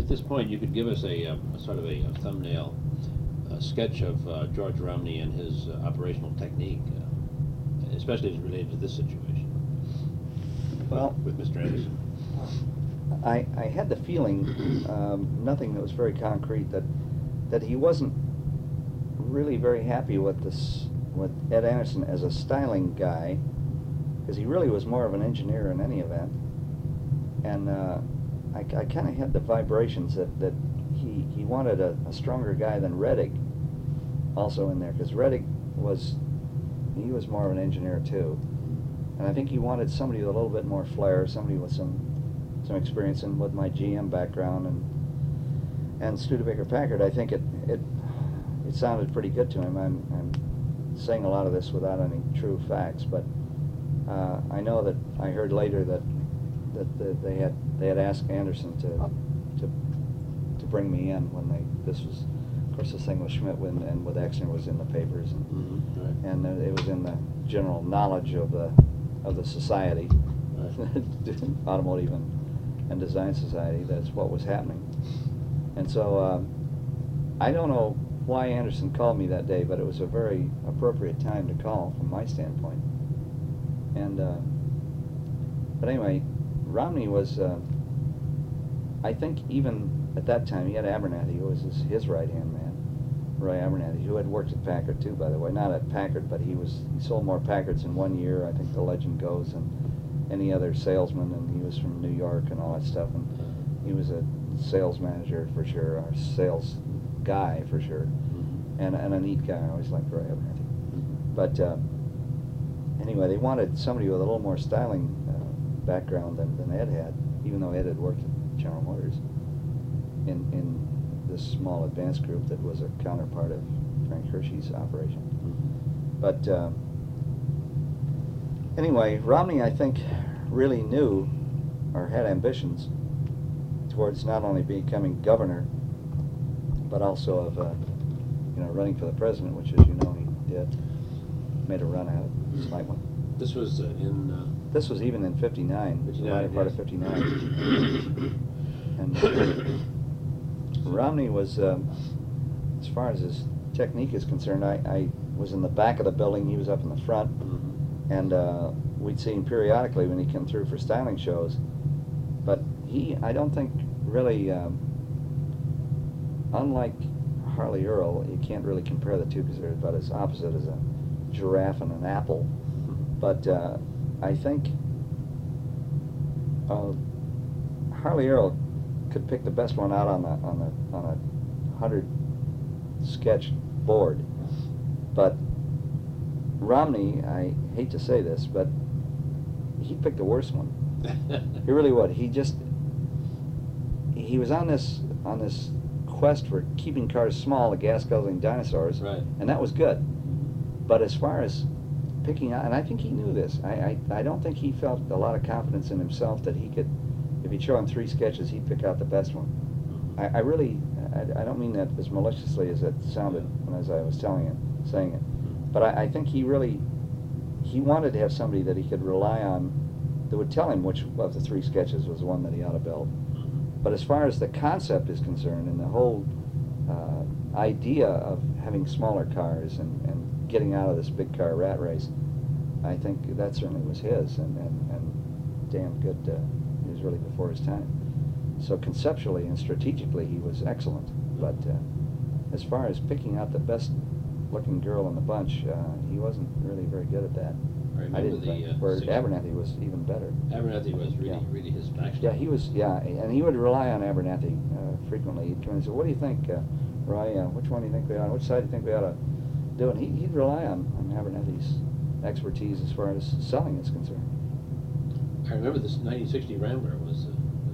at this point, you could give us a sort of a thumbnail sketch of George Romney and his operational technique, especially as related to this situation. Well, with Mr. Anderson. I had the feeling, nothing that was very concrete, that he wasn't really very happy with Ed Anderson as a styling guy, because he really was more of an engineer in any event. And I kind of had the vibrations that he wanted a stronger guy than Rettig also in there, because Rettig was more of an engineer too. And I think he wanted somebody with a little bit more flair, somebody with some experience. And with my GM background and Studebaker-Packard, I think it sounded pretty good to him. I'm saying a lot of this without any true facts, but I know that I heard later that they had asked Anderson to bring me in when this was, of course, this thing with Schmidt and with Exner was in the papers, and it was in the general knowledge of the society, automotive and design society. That's what was happening. And so I don't know why Anderson called me that day, but it was a very appropriate time to call from my standpoint. And but anyway, Romney was, I think even at that time, he had Abernathy, who was his right-hand man, Roy Abernathy, who had worked at Packard too, by the way. Not at Packard, but he sold more Packards in 1 year, I think the legend goes, than any other salesman, and he was from New York and all that stuff, and he was a sales manager for sure, or sales guy for sure, and a neat guy. I always liked Roy Abernathy. But anyway, they wanted somebody with a little more styling background than Ed had, even though Ed had worked at General Motors in this small advanced group that was a counterpart of Frank Hershey's operation. But anyway, Romney, I think, really knew or had ambitions towards not only becoming governor, but also of running for the president, which, as you know, he did. Made a run at it, a slight one. This was This was even in '59, the latter part of '59. And Romney was, as far as his technique is concerned, I was in the back of the building, he was up in the front, and we'd see him periodically when he came through for styling shows. But I don't think, really, unlike Harley Earl, you can't really compare the two because they're about as opposite as a giraffe and an apple. But I think Harley Earl could pick the best one out on a 100 sketch board, but Romney, I hate to say this, but he picked the worst one. He really would. He was on this quest for keeping cars small, the gas-guzzling dinosaurs, and that was good. But as far as picking out, and I think he knew this, I don't think he felt a lot of confidence in himself that he could, if he'd show him 3 sketches, he'd pick out the best one. I really, I don't mean that as maliciously as it sounded as I was saying it. But I think he wanted to have somebody that he could rely on that would tell him which of the 3 sketches was the one that he ought to build. But as far as the concept is concerned, and the whole idea of having smaller cars and getting out of this big car rat race, I think that certainly was his, and damn good. He was really before his time. So conceptually and strategically, he was excellent. But as far as picking out the best looking girl in the bunch, he wasn't really very good at that. I didn't think. Where Abernathy was even better. Abernathy was really his faction. Yeah, he was. Yeah, and he would rely on Abernathy frequently. He'd come in and say, "What do you think, Roy? Which one do you think we ought? Which side do you think we ought to do?" And he'd rely on Abernathy's expertise as far as selling is concerned. I remember this 1960 Rambler was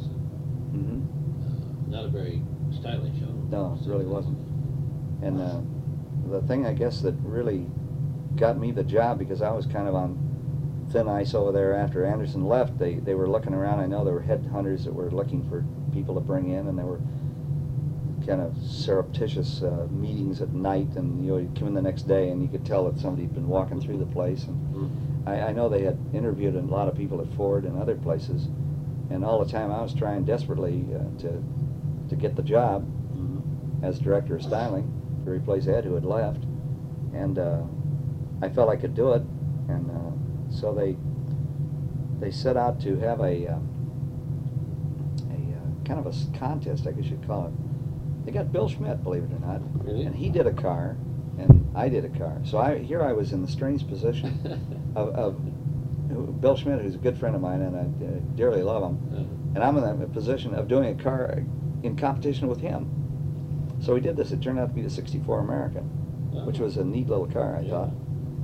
not a very stylish show. No, it really wasn't. And the thing, I guess, that really got me the job, because I was kind of on thin ice over there after Anderson left, they were looking around. I know there were headhunters that were looking for people to bring in, and there were kind of surreptitious meetings at night, and you'd come in the next day and you could tell that somebody had been walking through the place. And I know they had interviewed a lot of people at Ford and other places, and all the time I was trying desperately to to get the job Mm-hmm. as director of styling to replace Ed, who had left, and I felt I could do it, and so they set out to have a kind of a contest, I guess you'd call it. They got Bill Schmidt, believe it or not, Really? and he did a car, and I did a car. So here I was in the strange position of Bill Schmidt, who's a good friend of mine, and I dearly love him, and I'm in the position of doing a car in competition with him. So we did this. It turned out to be the '64 American, which was a neat little car, I thought.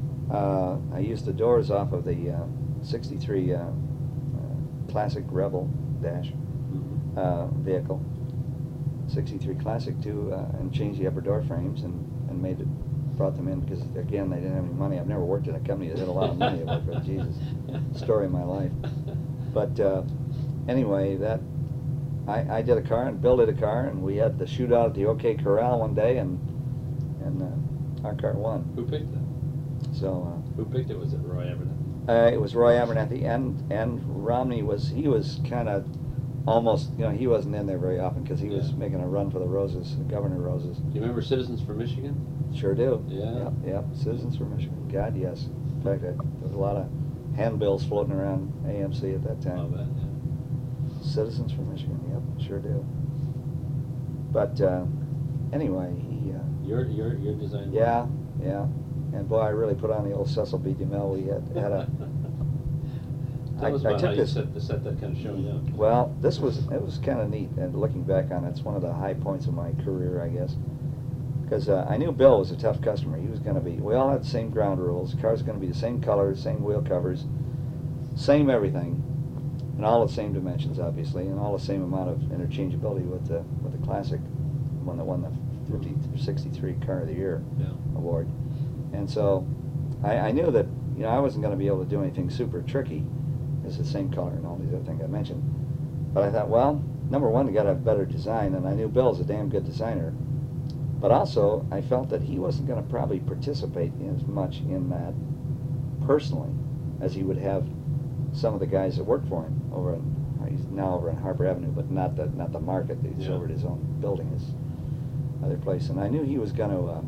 I used the doors off of the '63 Classic Rebel dash vehicle, '63 Classic too, and changed the upper door frames and brought them in because, again, they didn't have any money. I've never worked in a company that had a lot of money. I worked for, Jesus, story of my life. But anyway, I did a car, and Bill did a car, and we had the shootout at the OK Corral one day, and our car won. Who picked that? So Who picked it? Was it Roy Abernathy? it was Roy Abernathy, and Romney was kind of almost, he wasn't in there very often because he was making a run for the Roses, the Governor Roses. Do you remember Citizens for Michigan? Sure do. Yeah. Yep. Citizens for Michigan. God, yes. In fact, there was a lot of handbills floating around AMC at that time. I'll bet, yeah. Citizens for Michigan. Yep, sure do. But anyway, he. Your design. Yeah. And boy, I really put on the old Cecil B. DeMille. We had a. Tell us I about took how this. you set that kind of showing up. Well, it was kind of neat, and looking back on it, it's one of the high points of my career, I guess. Because I knew Bill was a tough customer. He was going to be. We all had the same ground rules. The car's going to be the same colors, same wheel covers, same everything, and all the same dimensions, obviously, and all the same amount of interchangeability with the Classic, one that won the 63 Car of the Year award. And so I knew that I wasn't going to be able to do anything super tricky. It's the same color and all these other things I mentioned. But I thought, well, number one, you got to have better design, and I knew Bill's a damn good designer. But also, I felt that he wasn't going to probably participate as much in that personally as he would have some of the guys that work for him he's now over on Harper Avenue, but not the market. He's over at his own building, his other place. And I knew he was going to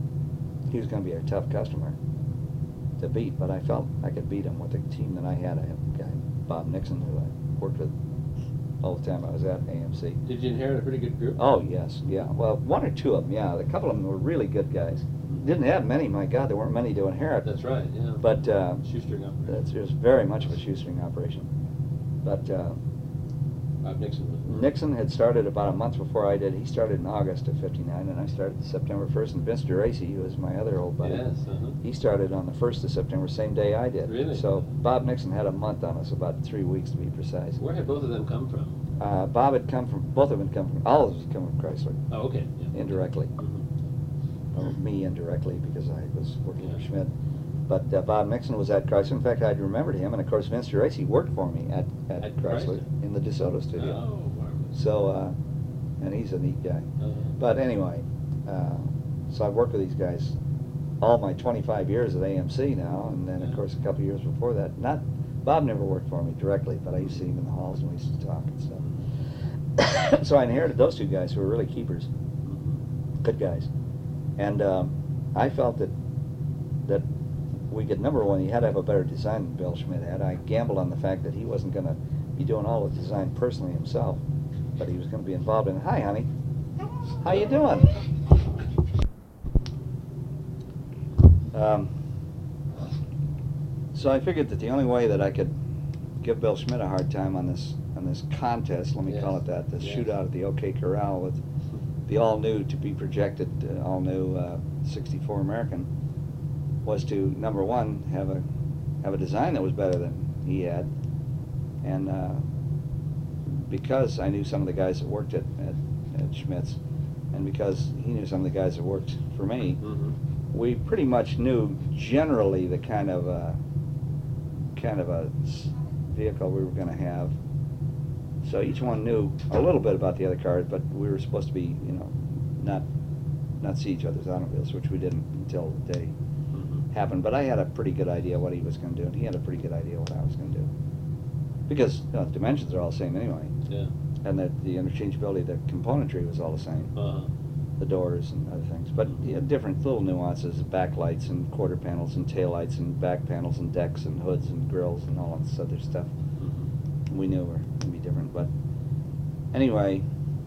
be a tough customer to beat, but I felt I could beat him with the team that I had. I had a guy, Bob Nixon, who I worked with all the time I was at AMC. Did you inherit a pretty good group? Oh, yes, yeah. Well, one or two of them, yeah. A couple of them were really good guys. Didn't have many, my God, there weren't many to inherit. That's right, yeah. But shoestring operation. it was very much of a shoestring operation. But Bob Nixon was one. Nixon had started about a month before I did. He started in August of '59, and I started September 1st. And Vince DeRacy, who was my other old buddy, he started on the 1st of September, same day I did. Really? So Bob Nixon had a month on us, about 3 weeks to be precise. Where had both of them come from? Bob had come from, both of them had come from, all of us had come from Chrysler. Oh, okay. Yeah. Indirectly. Or me indirectly, because I was working for Schmidt. But Bob Nixon was at Chrysler. In fact, I'd remembered him, and of course Vince DeRacy worked for me at Chrysler in the DeSoto studio. Oh, marvelous. So, and he's a neat guy. But anyway, so I've worked with these guys all my 25 years at AMC now, and then of course a couple of years before that. Bob never worked for me directly, but I used to see him in the halls and we used to talk and stuff. So I inherited those two guys who were really keepers, good guys. And I felt that we could, number one, he had to have a better design than Bill Schmidt had. I gambled on the fact that he wasn't going to be doing all the design personally himself, but he was going to be involved in it. Hi, honey. How you doing? So I figured that the only way that I could give Bill Schmidt a hard time on this contest, let me call it that, this shootout at the OK Corral with the all-new, to be projected, all-new '64 American, was to, number one, have a design that was better than he had, and because I knew some of the guys that worked at Schmidt's, and because he knew some of the guys that worked for me, we pretty much knew generally the kind of a vehicle we were going to have. So each one knew a little bit about the other cars, but we were supposed to be, not see each other's automobiles, which we didn't until the day happened. But I had a pretty good idea what he was going to do, and he had a pretty good idea what I was going to do. Because the dimensions are all the same anyway. Yeah. and the interchangeability, the componentry was all the same. The doors and other things, but different little nuances, backlights and quarter panels and taillights and back panels and decks and hoods and grills and all this other stuff. We knew were going to be different, but anyway,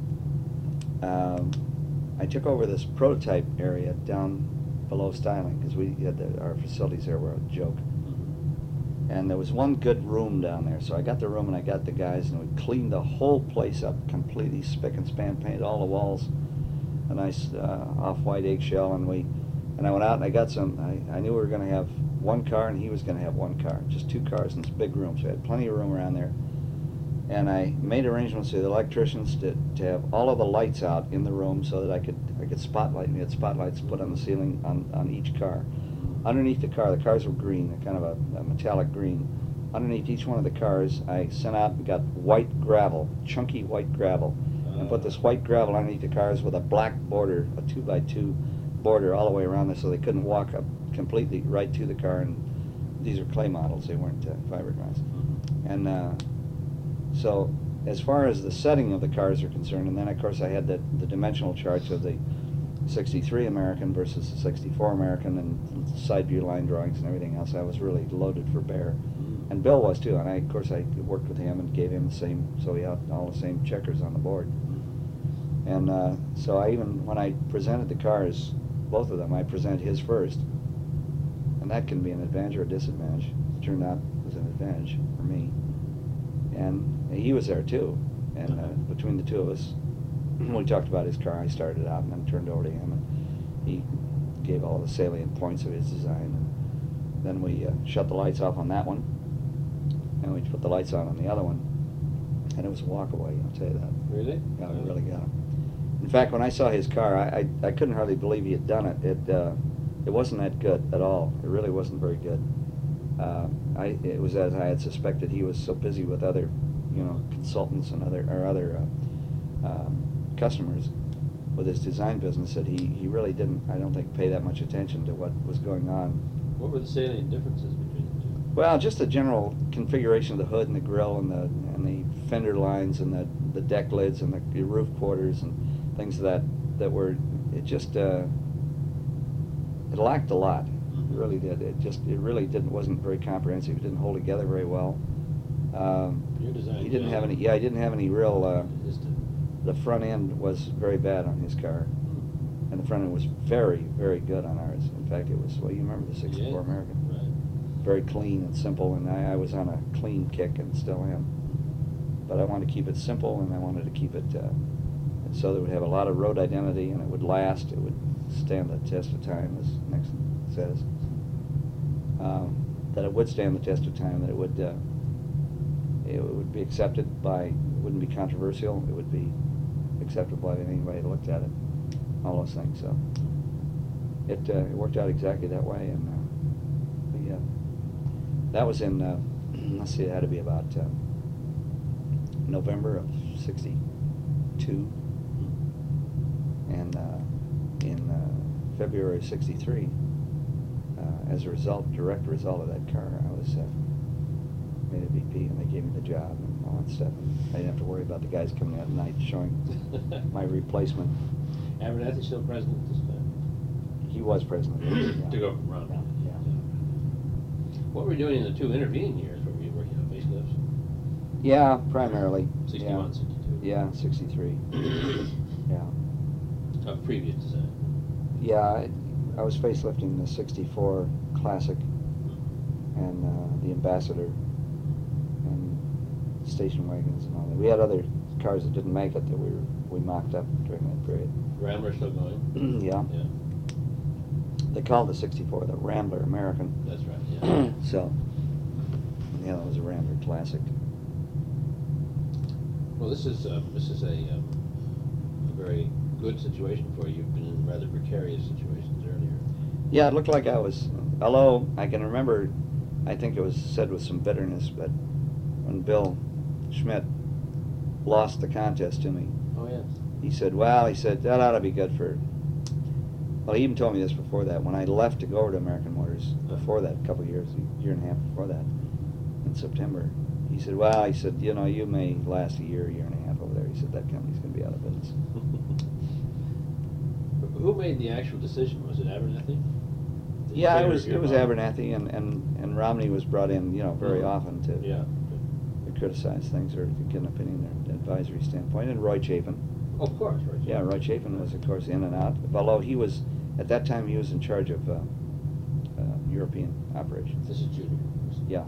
I took over this prototype area down below Styling because we had our facilities there were a joke. And there was one good room down there, so I got the room and I got the guys and we cleaned the whole place up completely, spick and span, painted all the walls a nice off-white eggshell, and I went out and I got some. I knew we were going to have one car and he was going to have one car, just two cars in this big room, so I had plenty of room around there. And I made arrangements with the electricians to have all of the lights out in the room so that I could spotlight. We had spotlights put on the ceiling on each car. Underneath the cars were green, kind of a metallic green. Underneath each one of the cars, I sent out and got white gravel, chunky white gravel, and put this white gravel underneath the cars with a black border, a 2x2 border all the way around there, so they couldn't walk up completely right to the car. And these are clay models; they weren't fiberglass. And so, as far as the setting of the cars are concerned, and then of course I had the dimensional charts of the 63 American versus the 64 American and side view line drawings and everything else. I was really loaded for bear. And Bill was too, and of course I worked with him and gave him the same, so he had all the same checkers on the board. And so when I presented the cars, both of them, I presented his first. And that can be an advantage or a disadvantage. It turned out it was an advantage for me. And he was there too. And between the two of us, we talked about his car. I started out and then turned over to him, and he gave all the salient points of his design. And then we shut the lights off on that one, and we put the lights on the other one, and it was a walk away, I'll tell you that. Really? Yeah, we really got him. In fact, when I saw his car, I couldn't hardly believe he had done it. It wasn't that good at all. It really wasn't very good. It was as I had suspected. He was so busy with other, consultants and other customers with his design business that he really didn't, I don't think, pay that much attention to what was going on. What were the salient differences between the two? Well, just the general configuration of the hood and the grille and the fender lines and the deck lids and the roof quarters and things that were, it just it lacked a lot. It really did. It really wasn't very comprehensive. It didn't hold together very well. Your design. He didn't have any. Yeah, he didn't have any real. The front end was very bad on his car, and the front end was very, very good on ours. In fact, it was. Well, you remember the '64 American? Right. Very clean and simple, and I was on a clean kick and still am. But I wanted to keep it simple, and I wanted to keep it so that it would have a lot of road identity, and it would last. It would stand the test of time, as Nixon says. That it would stand the test of time. That it would be accepted by. It wouldn't be controversial. It would be acceptable by anybody that looked at it. All those things. So it worked out exactly that way, and that was in. Let's see, it had to be about November of '62, and in February of '63. As a direct result of that car, I was made a VP, and they gave me the job and all that stuff. And I didn't have to worry about the guys coming out at night showing my replacement. Abernathy still president at this time? He was president. Yeah. To go from Romney. Yeah. What were you doing in the 2 intervening years? Were you working on facelifts? Yeah, primarily. 61, yeah. 62? Yeah, 63. Yeah. Of previous design? Yeah, I was facelifting the '64 Classic and the Ambassador and station wagons and all that. We had other cars that didn't make it that we mocked up during that period. Rambler still going? Yeah. Yeah. They called the '64 the Rambler American. That's right, yeah. So, yeah, that was a Rambler Classic. Well, this is a very good situation for you. You've been in rather precarious situations earlier. Yeah, it looked like I was, although I can remember, I think it was said with some bitterness, but when Bill Schmidt lost the contest to me, Oh, yes. he said, that ought to be good for, well, he even told me this before that. When I left to go over to American Motors, before that, a couple of years, a year and a half before that, in September, he said, you may last a year and a half over over there. He said that company's going to be out of business. Who made the actual decision? Was it Abernathy? Yeah, it was Abernathy, and Romney was brought in, very often to criticize things or to get an opinion or an advisory standpoint. And Roy Chapin. Oh, of course, Roy Chapin. Yeah, Roy Chapin was, of course, in and out. Although he was, at that time, he was in charge of European operations. This is Junior. Yeah.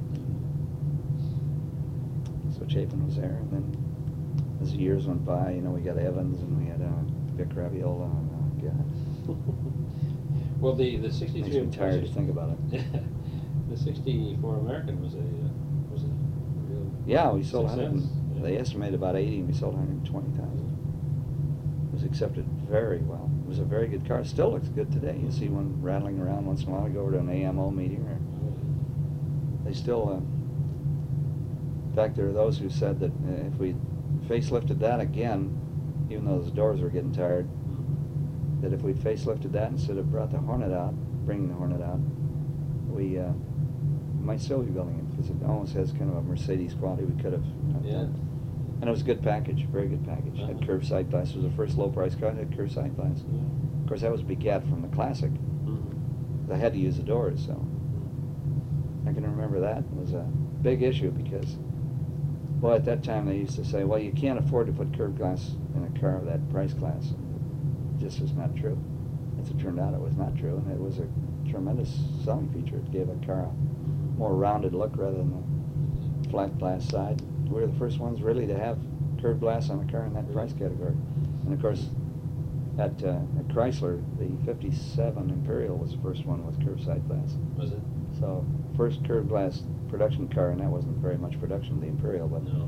So Chapin was there, and then as the years went by, we got Evans, and we had Vic Raviola. God. Well, the 63. Makes me tired to think about it. The 64 American was a real. Yeah, we sold success. 100. They estimated about 80, and we sold 120,000. It was accepted very well. It was a very good car. It still looks good today. You see one rattling around once in a while. I go over to an AMO meeting, or they still. In fact, there are those who said that if we facelifted that again, even though those doors were getting tired, that if we'd facelifted that instead of bringing the Hornet out, we might still be building it, because it almost has kind of a Mercedes quality. We could have done. And it was a good package, very good package. Had curved side glass. It was the first low-price car that had curved side glass. Of course, that was begat from the Classic. I had to use the doors, so I can remember that. It was a big issue because, well, at that time they used to say, well, you can't afford to put curved glass in a car of that price class. It just was not true. As it turned out, it was not true, and it was a tremendous selling feature. It gave a car a more rounded look rather than a flat glass side. We were the first ones really to have curved glass on a car in that price category. And of course, at Chrysler, the 57 Imperial was the first one with curved side glass. Was it? So, first curved glass production car, and that wasn't very much production, the Imperial, but No.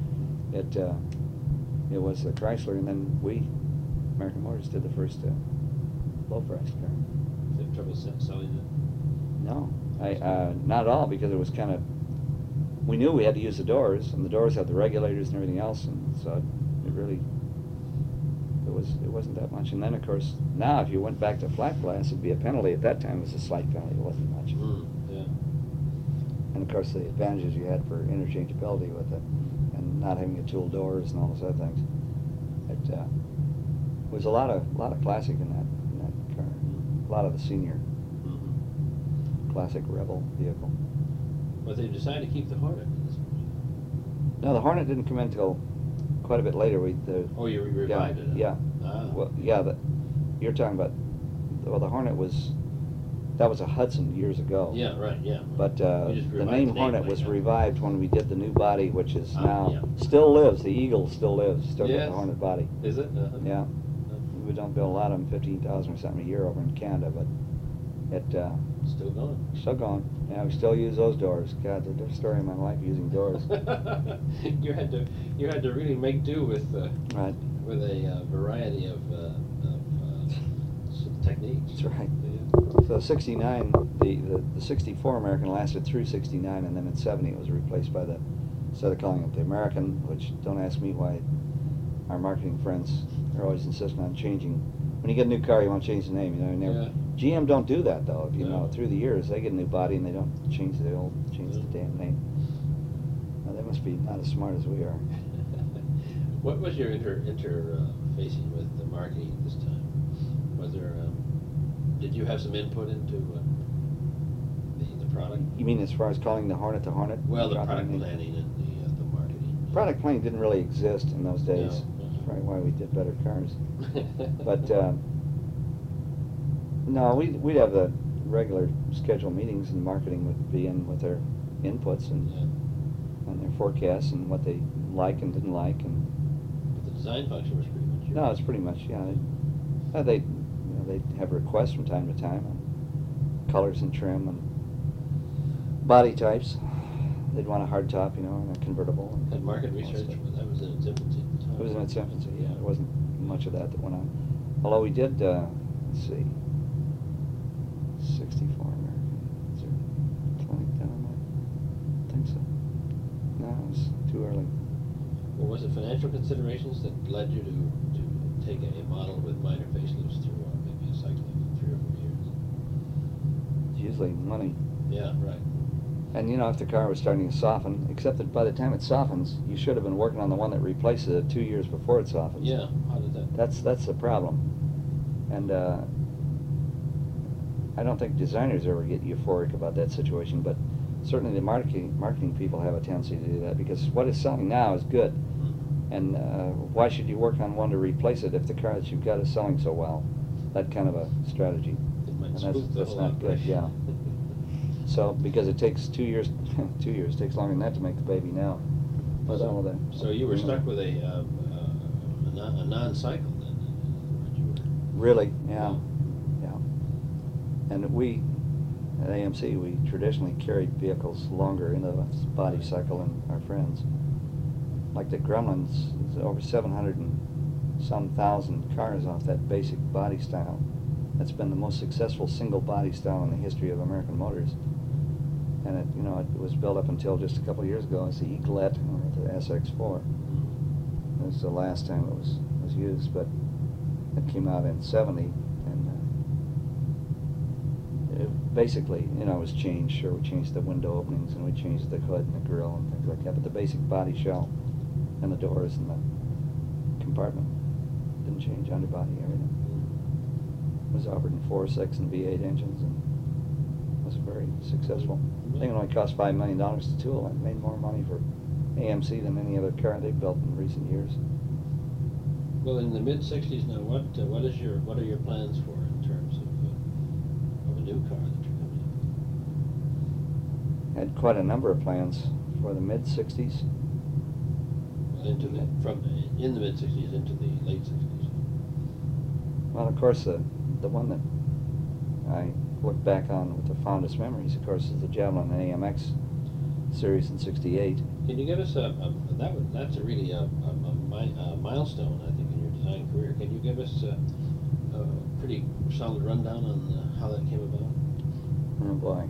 it was the Chrysler, and then we, American Motors, did the first low price car. Did you have trouble selling it? No, not at all, because it was kind of, we knew we had to use the doors, and the doors had the regulators and everything else, and so it really, it wasn't that much. And then, of course, now if you went back to flat glass, it'd be a penalty. At that time, it was a slight penalty. It wasn't much. Yeah. And of course, the advantages you had for interchangeability with it, and not having the tool doors and all those other things. It was a lot of classic in that car. A lot of the senior classic Rebel vehicle. But they decided to keep the Hornet. No, the Hornet didn't come in until quite a bit later. Oh, you revived it? Yeah. Ah. Well, yeah. You're talking about. Well, the Hornet was. That was a Hudson years ago. Yeah, right. Yeah. But the name Hornet was revived when we did the new body, which is now still lives. The Eagle still lives. Still got the Hornet body. Is it? Yeah. We don't build a lot of them, 15,000 or something a year over in Canada, but it. Still going. Still going. Yeah, we still use those doors. God, the story of my life using doors. You had to really make do with right. With a variety of techniques. That's right. Yeah. So 69, the 64 American lasted through 69, and then in 70 it was replaced by the, instead of calling it the American, which don't ask me why our marketing friends are always insisting on changing. When you get a new car, you want to change the name. You know, Yeah. GM don't do that though. If you No. know, through the years they get a new body and they don't change the damn name. Well, they must be not as smart as we are. What was your interfacing with the marketing this time? Was there? Did you have some input into the product? You mean as far as calling the Hornet the Hornet? Well, the Dropping product name? planning and the marketing. Product planning didn't really exist in those days. No. That's probably why we did better cars. But no, we'd have the regular scheduled meetings, and marketing would be in with their inputs and their forecasts and what they like and didn't like, and. But the design function was pretty much. No, it's pretty much they'd have requests from time to time on colors and trim and body types. They'd want a hard top, and a convertible. And market research, that was in its infancy at the time. It was in its infancy, yeah. There wasn't much of that went on. Although we did, let's see, 64 American. Is there clinic down on that? I think so. No, it was too early. Well, was it financial considerations that led you to take a model with minor facelifts through maybe a cycle of 3 or 4 years? It's usually money. Yeah, right. And you know, if the car was starting to soften, except that by the time it softens, you should have been working on the one that replaces it 2 years before it softens. Yeah, how did that? That's the problem. And I don't think designers ever get euphoric about that situation, but certainly the marketing people have a tendency to do that, because what is selling now is good. And why should you work on one to replace it if the car that you've got is selling so well? That kind of a strategy. It might And spook the that's whole not good, operation. yeah. So, because it takes 2 years, 2 years, takes longer than that to make the baby now. With all of that. So you were stuck with a non-cycle then, in other words, you were. Really, yeah, yeah. And we, at AMC, we traditionally carried vehicles longer into the body cycle than our friends. Like the Gremlins, there's over 700 and some thousand cars off that basic body style. That's been the most successful single body style in the history of American motors. And it, you know, it was built up until just a couple of years ago as the Eaglet or the SX4. It was the last time it was used, but it came out in '70, and it basically, you know, it was changed. Sure, we changed the window openings and we changed the hood and the grille and things like that, but the basic body shell and the doors and the compartment didn't change. Underbody, everything. It was offered in 4, 6, and V8 engines, and was very successful. I think it only cost $5 million to tool, and made more money for AMC than any other car they've built in recent years. Well, in the mid-'60s now, what are your plans for in terms of a new car that you're coming up Had quite a number of plans for the mid-'60s. with? Well, in the mid-'60s into the late '60s. Well, of course, the one that I look back on with the fondest memories, of course, is the Javelin AMX series in '68. Can you give us that's a really a milestone, I think, in your design career. Can you give us a pretty solid rundown on how that came about? Oh boy.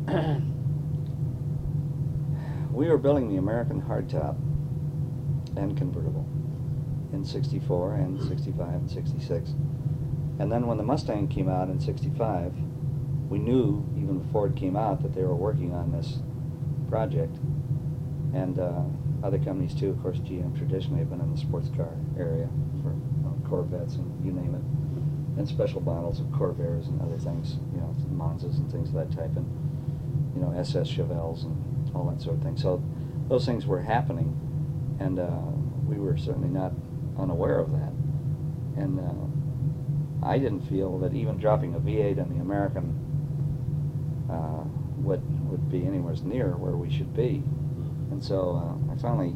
We were building the American hardtop and convertible in '64 and '65 and '66. And then when the Mustang came out in '65, we knew, even before it came out, that they were working on this project. And other companies too, of course. GM traditionally have been in the sports car area for Corvettes and you name it, and special models of Corvairs and other things, you know, Monzas and things of that type, and you know, SS Chevelles and all that sort of thing. So those things were happening, and we were certainly not unaware of that. And I didn't feel that even dropping a V8 on the American would be anywhere near where we should be. And so I finally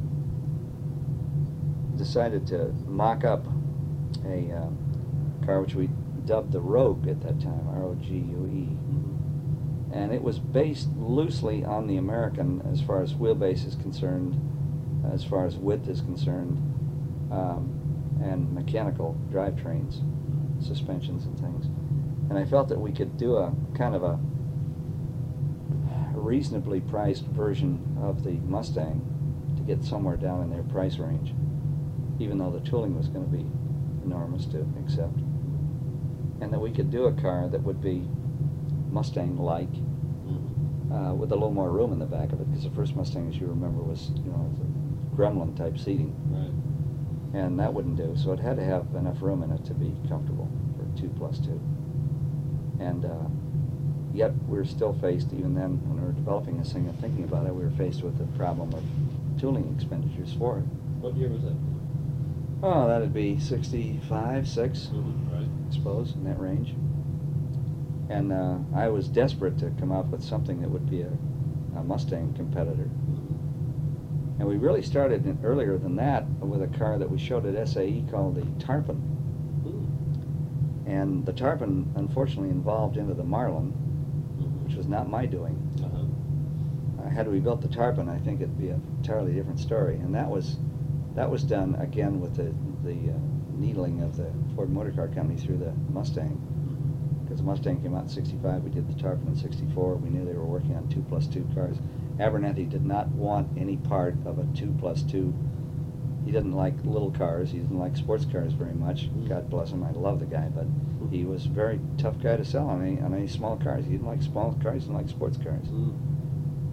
decided to mock up a car which we dubbed the Rogue at that time, R-O-G-U-E. And it was based loosely on the American as far as wheelbase is concerned, as far as width is concerned, and mechanical drivetrains, suspensions and things. And I felt that we could do a kind of a reasonably priced version of the Mustang to get somewhere down in their price range, even though the tooling was going to be enormous to accept. And that we could do a car that would be Mustang-like, with a little more room in the back of it, because the first Mustang, as you remember, was, you know, the Gremlin type seating. Right. And that wouldn't do, so it had to have enough room in it to be comfortable for 2+2. And yet we're still faced, even then, when we were developing this thing and thinking about it, we were faced with the problem of tooling expenditures for it. What year was that? Oh, that'd be 65, 6, Right. I suppose, in that range. And I was desperate to come up with something that would be a Mustang competitor. And we really started earlier than that with a car that we showed at SAE called the Tarpon. And the Tarpon, unfortunately, involved into the Marlin, which was not my doing. Had we built the Tarpon, I think it'd be an entirely different story. And that was done again with the needling of the Ford Motor Car Company through the Mustang. Because the Mustang came out in '65, we did the Tarpon in '64. We knew they were working on 2+2 cars. Abernathy did not want any part of a 2+2. He didn't like little cars. He didn't like sports cars very much. God bless him. I love the guy, but he was a very tough guy to sell on any small cars. He didn't like small cars. He didn't like sports cars.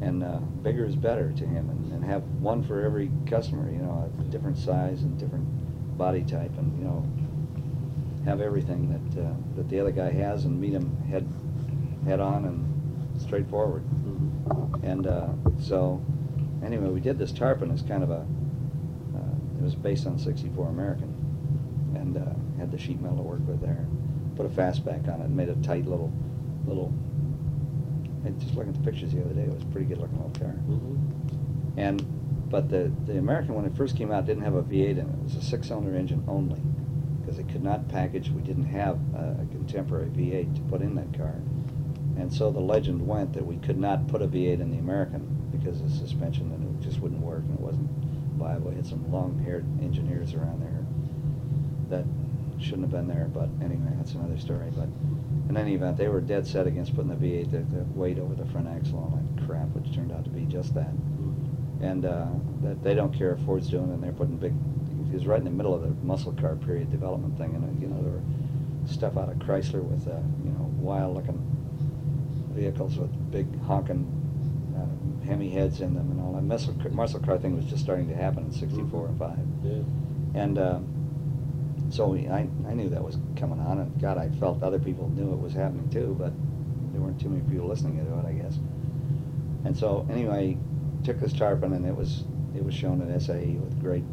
and bigger is better to him, and have one for every customer, you know, a different size and different body type, and, you know, have everything that the other guy has, and meet him head on and straightforward. And so anyway, we did this tarpon as kind of a it was based on 64 American, and had the sheet metal to work with there. Put a fastback on it and made a tight little. And just looking at the pictures the other day, it was a pretty good looking little car. But the American, when it first came out, didn't have a V8 in it. It was a 6-cylinder engine only, because they could not package. We didn't have a contemporary V8 to put in that car, and so the legend went that we could not put a V8 in the American because of the suspension, and it just wouldn't work, and it wasn't viable. We had some long-haired engineers around there that shouldn't have been there, but anyway, that's another story. But in any event, they were dead set against putting the V8, the weight over the front axle, all that crap, which turned out to be just that. And that they don't care if Ford's doing it, and they're putting big. He was right in the middle of the muscle car period development thing, and you know, there were stuff out of Chrysler with you know, wild-looking vehicles with big honking Hemi heads in them, and all that muscle car thing was just starting to happen in '64 and '5. Yeah. And so I knew that was coming on, and God, I felt other people knew it was happening too, but there weren't too many people listening to it, I guess. And so anyway, took this tarpon, and it was shown at SAE with great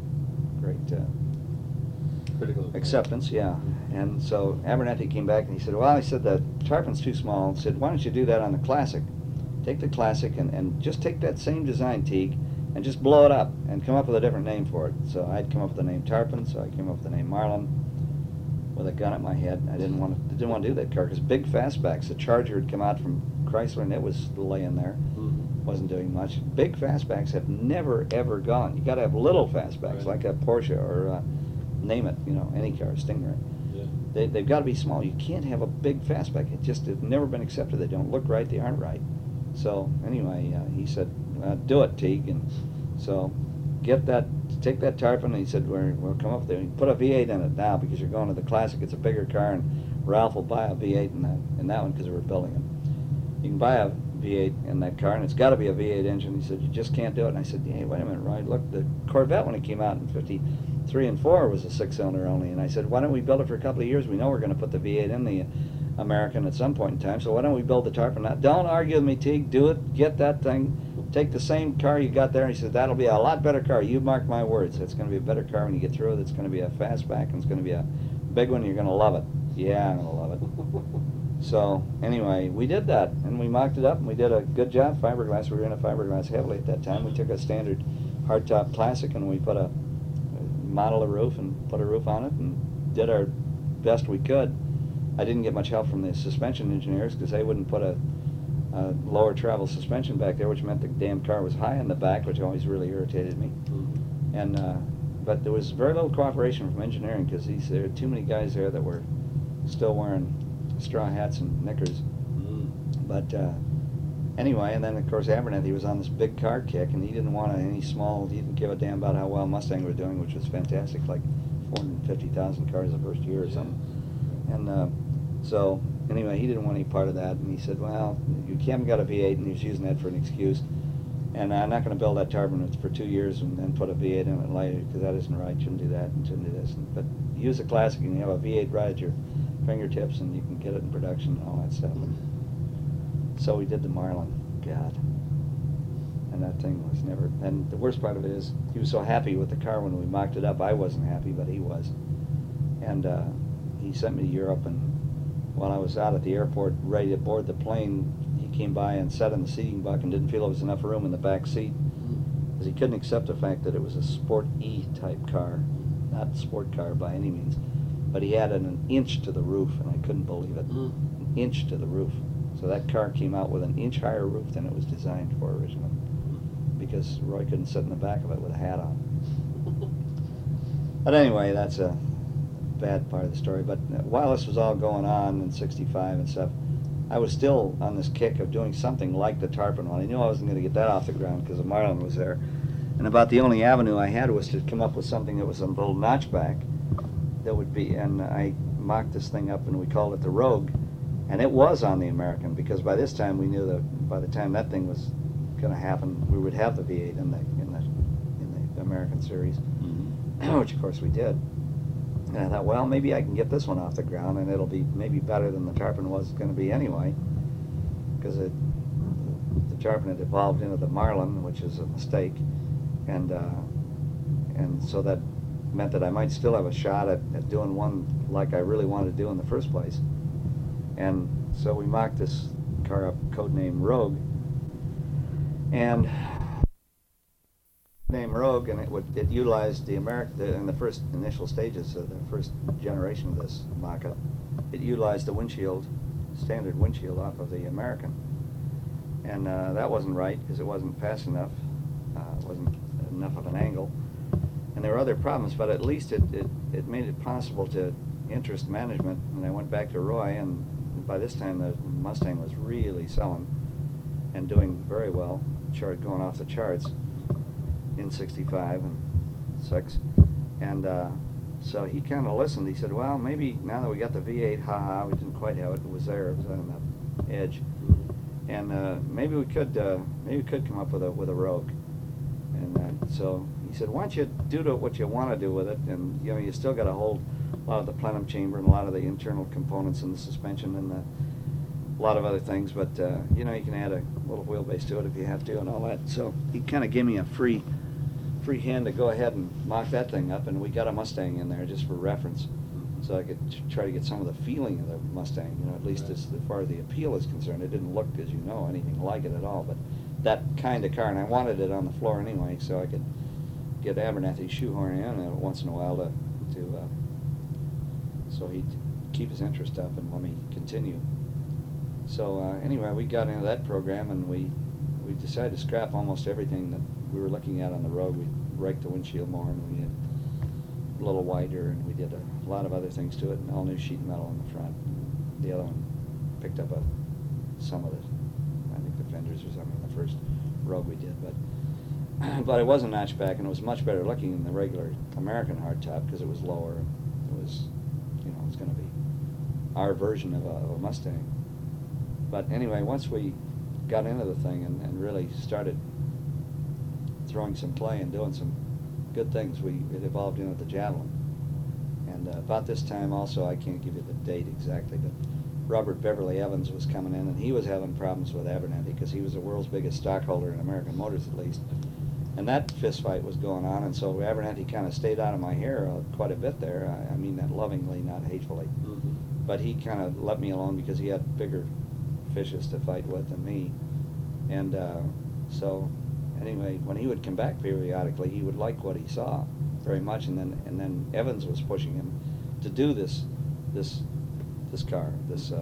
Critical acceptance, yeah. And so Abernethy came back and he said, well, he said, the tarpon's too small. He said, why don't you do that on the Classic? Take the Classic and just take that same design, Teague, and just blow it up and come up with a different name for it. So I'd come up with the name Tarpon, so I came up with the name Marlin with a gun at my head. I didn't want to do that car because big fastbacks. The Charger had come out from Chrysler, and it was laying there. Wasn't doing much. Big fastbacks have never ever gone. You got to have little fastbacks, like a Porsche or name it, you know, any car, Stingray. Yeah. They've got to be small. You can't have a big fastback. It just has never been accepted. They don't look right. They aren't right. So anyway, he said, do it, Teague. And so take that tarpon, and he said, we'll come up there and put a V8 in it now because you're going to the Classic. It's a bigger car, and Ralph will buy a V8 in that one because we're building them. You can buy a V8 in that car, and it's got to be a V8 engine. He said, you just can't do it. And I said, hey, wait a minute, Roy, look, the Corvette, when it came out in '53 and '4, was a 6-cylinder only. And I said, why don't we build it for a couple of years? We know we're going to put the V8 in the American at some point in time, so why don't we build the tarpon now? Don't argue with me, Teague. Do it. Get that thing. Take the same car you got there. And he said, that'll be a lot better car. You mark my words. It's going to be a better car when you get through it. It's going to be a fastback, and it's going to be a big one. You're going to love it. Yeah, I'm going to love it. So anyway, we did that, and we mocked it up, and we did a good job. Fiberglass. We were into fiberglass heavily at that time. We took a standard hardtop Classic, and we put a model a roof and put a roof on it, and did our best we could. I didn't get much help from the suspension engineers because they wouldn't put a lower travel suspension back there, which meant the damn car was high in the back, which always really irritated me. And but there was very little cooperation from engineering because there were too many guys there that were still wearing straw hats and knickers. But anyway, and then of course Abernethy was on this big car kick, and he didn't want any small. He didn't give a damn about how well Mustang was doing, which was fantastic, like 450,000 cars the first year or something. And so anyway, he didn't want any part of that, and he said, well, you haven't got a V8, and he was using that for an excuse. And I'm not going to build that tarpon for 2 years and then put a V8 in it later, because that isn't right. Shouldn't do that and shouldn't do this. But use a Classic, and you have a V8 right at your fingertips, and you can get it in production and all that stuff. So we did the Marlin. God. And that thing was never. And the worst part of it is, he was so happy with the car when we mocked it up. I wasn't happy, but he was. And he sent me to Europe, and while I was out at the airport ready to board the plane, he came by and sat in the seating buck and didn't feel there was enough room in the back seat, because he couldn't accept the fact that it was a Sport E type car, not sport car by any means, but he had an inch to the roof, and I couldn't believe it. An inch to the roof. So that car came out with an inch higher roof than it was designed for originally, because Roy couldn't sit in the back of it with a hat on. But anyway, that's a bad part of the story. But while this was all going on in '65 and stuff, I was still on this kick of doing something like the tarpon one. I knew I wasn't going to get that off the ground because the Marlin was there, and about the only avenue I had was to come up with something that was a little notchback that would be. And I mocked this thing up, and we called it the Rogue, and it was on the American, because by this time we knew that by the time that thing was going to happen. We would have the V8 in the American series, which of course we did. And I thought, well, maybe I can get this one off the ground, and it'll be maybe better than the Tarpon was going to be anyway, because the Tarpon had evolved into the Marlin, which is a mistake, and so that meant that I might still have a shot at doing one like I really wanted to do in the first place. And so we mocked this car up, codename Rogue, and it utilized the in the first initial stages of the first generation of this mock-up. It utilized the windshield, standard windshield off of the American, and that wasn't right because it wasn't fast enough, wasn't enough of an angle, and there were other problems. But at least it made it possible to interest management. And I went back to Roy, and by this time the Mustang was really selling and doing very well, going off the charts in '65 and '6, and so he kind of listened. He said, well, maybe now that we got the V8, we didn't quite have it. It was there. It was on the edge, and maybe we could come up with a Rogue. And so he said, why don't you do what you want to do with it, and you still got to hold a lot of the plenum chamber and a lot of the internal components in the suspension and a lot of other things, but you can add a little wheelbase to it if you have to and all that. So he kind of gave me a free hand to go ahead and mock that thing up, and we got a Mustang in there just for reference, so I could try to get some of the feeling of the Mustang, at least as far as the appeal is concerned. It didn't look, as you know, anything like it at all, but that kind of car, and I wanted it on the floor anyway, so I could get Abernathy shoehorn in once in a while to so he'd keep his interest up and let me continue. So anyway, we got into that program, and we decided to scrap almost everything that we were looking at on the road. We raked the windshield more, and we did a little wider, and we did a lot of other things to it, and all new sheet metal in the front. The other one picked up some of I think the fenders or something in the first Rogue we did, but it wasn't notchback, and it was much better looking than the regular American hardtop because it was lower. It was, it's going to be our version of a Mustang. But anyway, once we got into the thing and really started throwing some play and doing some good things, it evolved into the Javelin. And about this time also, I can't give you the date exactly, but Robert Beverly Evans was coming in, and he was having problems with Abernathy because he was the world's biggest stockholder in American Motors, at least. And that fist fight was going on, and so Abernathy kind of stayed out of my hair quite a bit there. I mean that lovingly, not hatefully. Mm-hmm. But he kind of let me alone because he had bigger fishes to fight with than me. And so anyway, when he would come back periodically, he would like what he saw very much, and then Evans was pushing him to do this car, this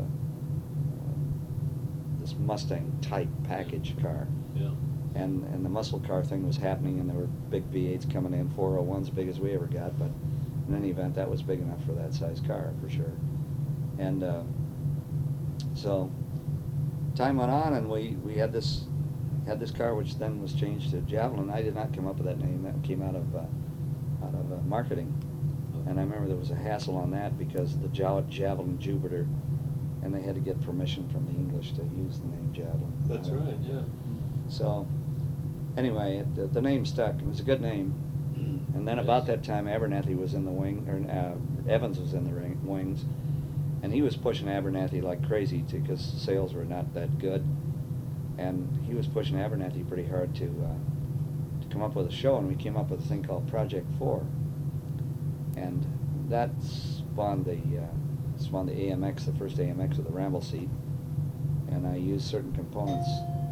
Mustang type package car. Yeah. And the muscle car thing was happening, and there were big V8s coming in, 401s, big as we ever got, but in any event, that was big enough for that size car, for sure. And so time went on, and we had this car, which then was changed to Javelin. I did not come up with that name. That came out of marketing. And I remember there was a hassle on that because the Javelin Jupiter, and they had to get permission from the English to use the name Javelin. That's right, yeah. So anyway, the name stuck. It was a good name. And then about that time, Abernathy was in the wing, or Evans was in the wings, and he was pushing Abernathy like crazy because sales were not that good. And he was pushing Abernathy pretty hard to come up with a show, and we came up with a thing called Project 4. And that spawned the AMX, the first AMX with the ramble seat. And I used certain components.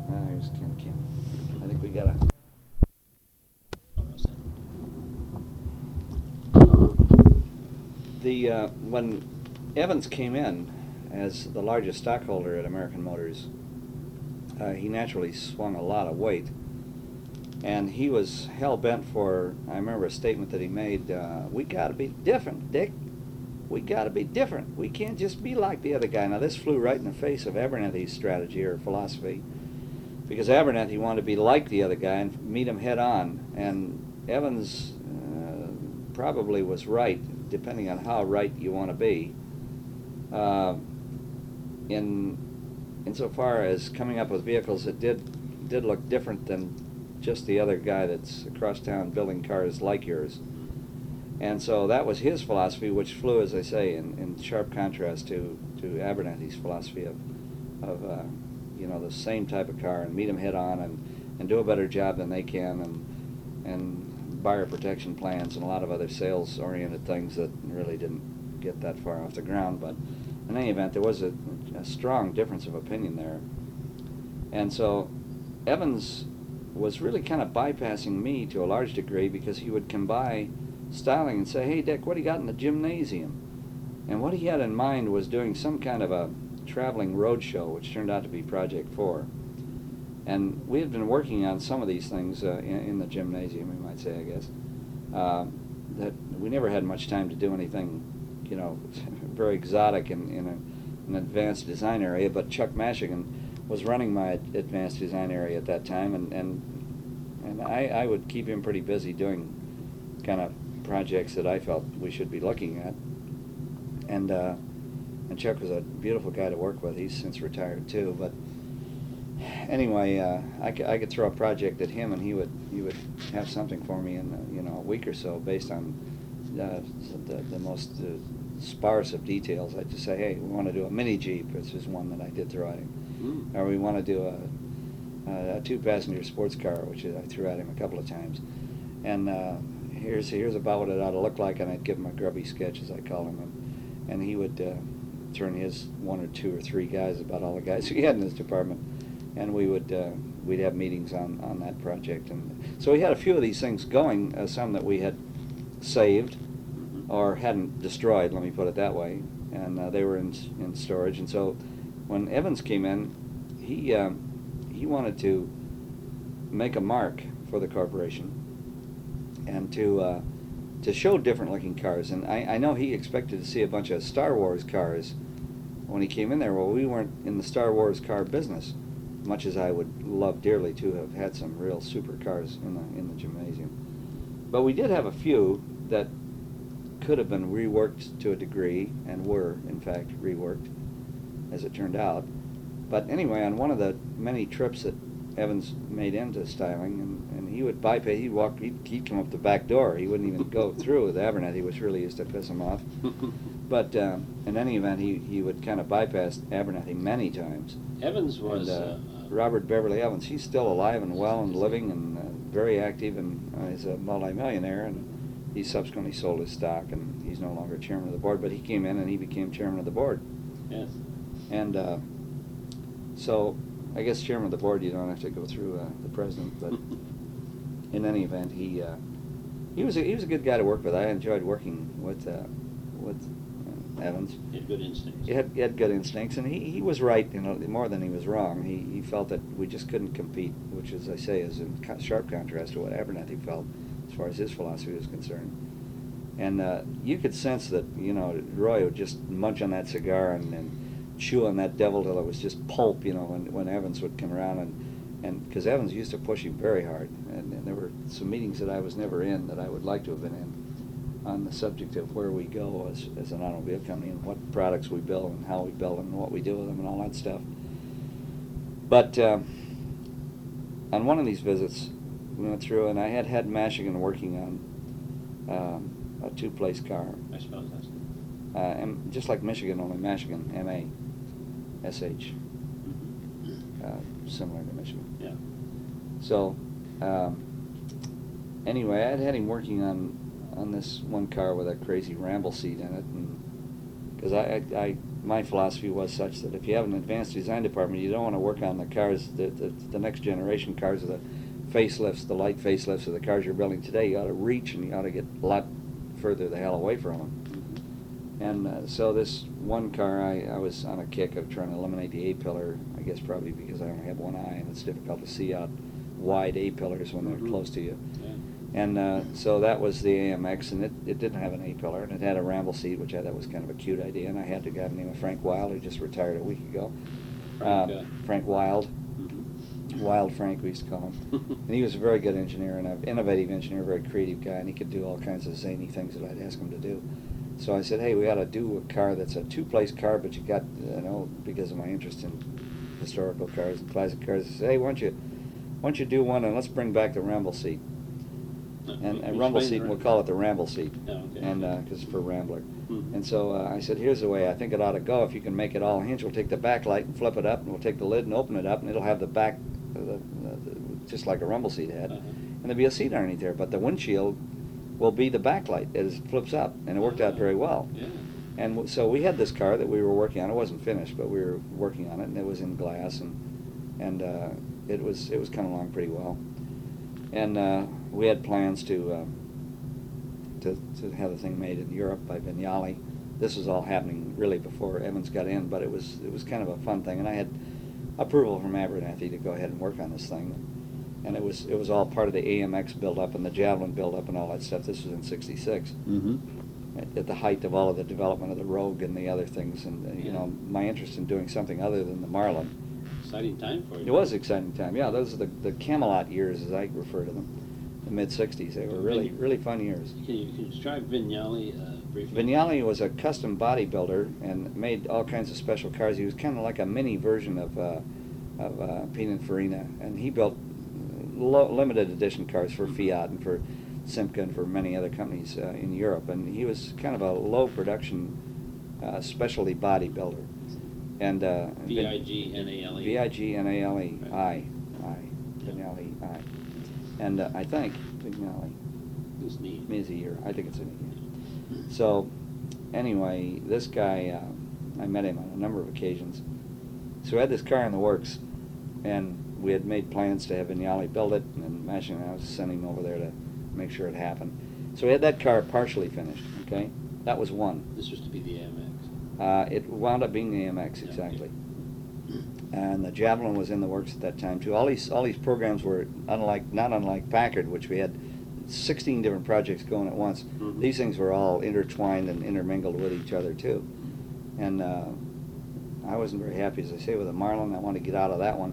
I think we got when Evans came in as the largest stockholder at American Motors, he naturally swung a lot of weight, and he was hell-bent for, I remember a statement that he made, we got to be different, Dick. We got to be different. We can't just be like the other guy. Now, this flew right in the face of Abernathy's strategy or philosophy, because Abernathy wanted to be like the other guy and meet him head-on, and Evans probably was right, depending on how right you want to be, insofar as coming up with vehicles that did did look different than just the other guy that's across town building cars like yours. And so that was his philosophy, which flew, as I say, in sharp contrast to Abernathy's philosophy of the same type of car, and meet them head on and do a better job than they can, and buyer protection plans and a lot of other sales-oriented things that really didn't get that far off the ground. But in any event, there was a strong difference of opinion there. And so Evans was really kind of bypassing me to a large degree, because he would come by styling and say, "Hey, Dick, what do you got in the gymnasium?" And what he had in mind was doing some kind of a traveling road show, which turned out to be Project 4. And we had been working on some of these things in the gymnasium, we might say, I guess. That we never had much time to do anything, very exotic in an advanced design area. But Chuck Mashigan was running my advanced design area at that time, and I would keep him pretty busy doing kind of projects that I felt we should be looking at. And Chuck was a beautiful guy to work with. He's since retired too. But anyway, I could throw a project at him, and he would have something for me in a week or so, based on the most sparse of details. I'd just say, "Hey, we want to do a mini Jeep," which is one that I did throw at him, or we want to do a 2-passenger sports car, which I threw at him a couple of times, and here's about what it ought to look like, and I'd give him a grubby sketch, as I call him, and he would turn his 1 or 2 or 3 guys, about all the guys he had in his department, and we'd have meetings on that project. And so we had a few of these things going, some that we had saved or hadn't destroyed, let me put it that way, and they were in storage. And so when Evans came in, he wanted to make a mark for the corporation, and to show different looking cars. And I know he expected to see a bunch of Star Wars cars when he came in there. Well, we weren't in the Star Wars car business, much as I would love dearly to have had some real supercars in the gymnasium. But we did have a few that could have been reworked to a degree, and were, in fact, reworked, as it turned out. But anyway, on one of the many trips that Evans made into styling, and he would bypass, he'd come up the back door. He wouldn't even go through with Abernathy, which really used to piss him off. But in any event, he would kind of bypass Abernathy many times. Evans was... Robert Beverly Evans, he's still alive and well and living, and very active, and he's a multimillionaire, and he subsequently sold his stock, and he's no longer chairman of the board, but he came in and he became chairman of the board. Yes. And so I guess chairman of the board, you don't have to go through the president, but in any event, he was a good guy to work with. I enjoyed working with Evans. He had good instincts. He had good instincts, and he was right, more than he was wrong. He felt that we just couldn't compete, which, as I say, is in sharp contrast to what Abernathy felt as far as his philosophy was concerned. And you could sense that, Roy would just munch on that cigar and chew on that devil till it was just pulp, when Evans would come around, and because Evans used to push him very hard, and there were some meetings that I was never in that I would like to have been in, on the subject of where we go as an automobile company, and what products we build and how we build them and what we do with them and all that stuff. But on one of these visits, we went through, and I had Mashigan working on a 2-place car. I suppose that's... And just like Michigan, only Mashigan, M-A-S-H, similar to Michigan. Yeah. So anyway, I had him working on this one car with a crazy ramble seat in it, and because my philosophy was such that if you have an advanced design department, you don't want to work on the cars, the next generation cars, of the facelifts, the light facelifts of the cars you're building today. You ought to reach, and you ought to get a lot further the hell away from them. And so this one car, I was on a kick of trying to eliminate the A-pillar, I guess probably because I only have one eye, and it's difficult to see out wide A-pillars when they're close to you. Yeah. And so that was the AMX, and it didn't have an A-pillar, and it had a ramble seat, which I thought was kind of a cute idea, and I had a guy named Frank Wild, who just retired a week ago. Frank Wild. Wild Frank, we used to call him. And he was a very good engineer, and an innovative engineer, very creative guy, and he could do all kinds of zany things that I'd ask him to do. So I said, hey, we ought to do a car that's a 2-place car, but you got, because of my interest in historical cars and classic cars, I said, hey, why don't you why don't you do one, and let's bring back the Ramble seat. And a rumble seat, we'll call it the Ramble seat, okay. and because for Rambler. Mhm. And so I said, here's the way I think it ought to go. If you can make it all hinge, we'll take the backlight and flip it up, and we'll take the lid and open it up, and it'll have the back, just like a Rumble seat had, and there'll be a seat underneath there. But the windshield will be the backlight as it flips up, and it worked out very well. Yeah. And so we had this car that we were working on. It wasn't finished, but we were working on it, and it was in glass, and it was coming along pretty well. And we had plans to have the thing made in Europe by Vignali. This was all happening really before Evans got in, but it was kind of a fun thing, and I had approval from Abernathy to go ahead and work on this thing. And it was all part of the AMX build-up and the Javelin build-up and all that stuff. This was in '66. Mm-hmm. At the height of all of the development of the Rogue and the other things, and you know, my interest in doing something other than the Marlin. Exciting time for you. It was an exciting time. Yeah, those are the Camelot years, as I refer to them, the mid '60s. They were really fun years. Can you describe Vignali briefly? Vignali was a custom bodybuilder and made all kinds of special cars. He was kind of like a mini version of Pininfarina, and he built limited edition cars for Fiat and for Simca and for many other companies in Europe. And he was kind of a low production specialty bodybuilder. And Vignali. Vignali, Vignali, I. And I think Vignali It's neat. is a year. I think it's in a year. So anyway, this guy, I met him on a number of occasions. So we had this car in the works, and we had made plans to have Vignali build it, and then Mash and I was sending him over there to make sure it happened. So we had that car partially finished, okay? That was one. This was to be the AMX. It wound up being the AMX, exactly. And the Javelin was in the works at that time, too. All these programs were not unlike Packard, which we had 16 different projects going at once. Mm-hmm. These things were all intertwined and intermingled with each other, too. And I wasn't very happy, as I say, with the Marlin. I wanted to get out of that one.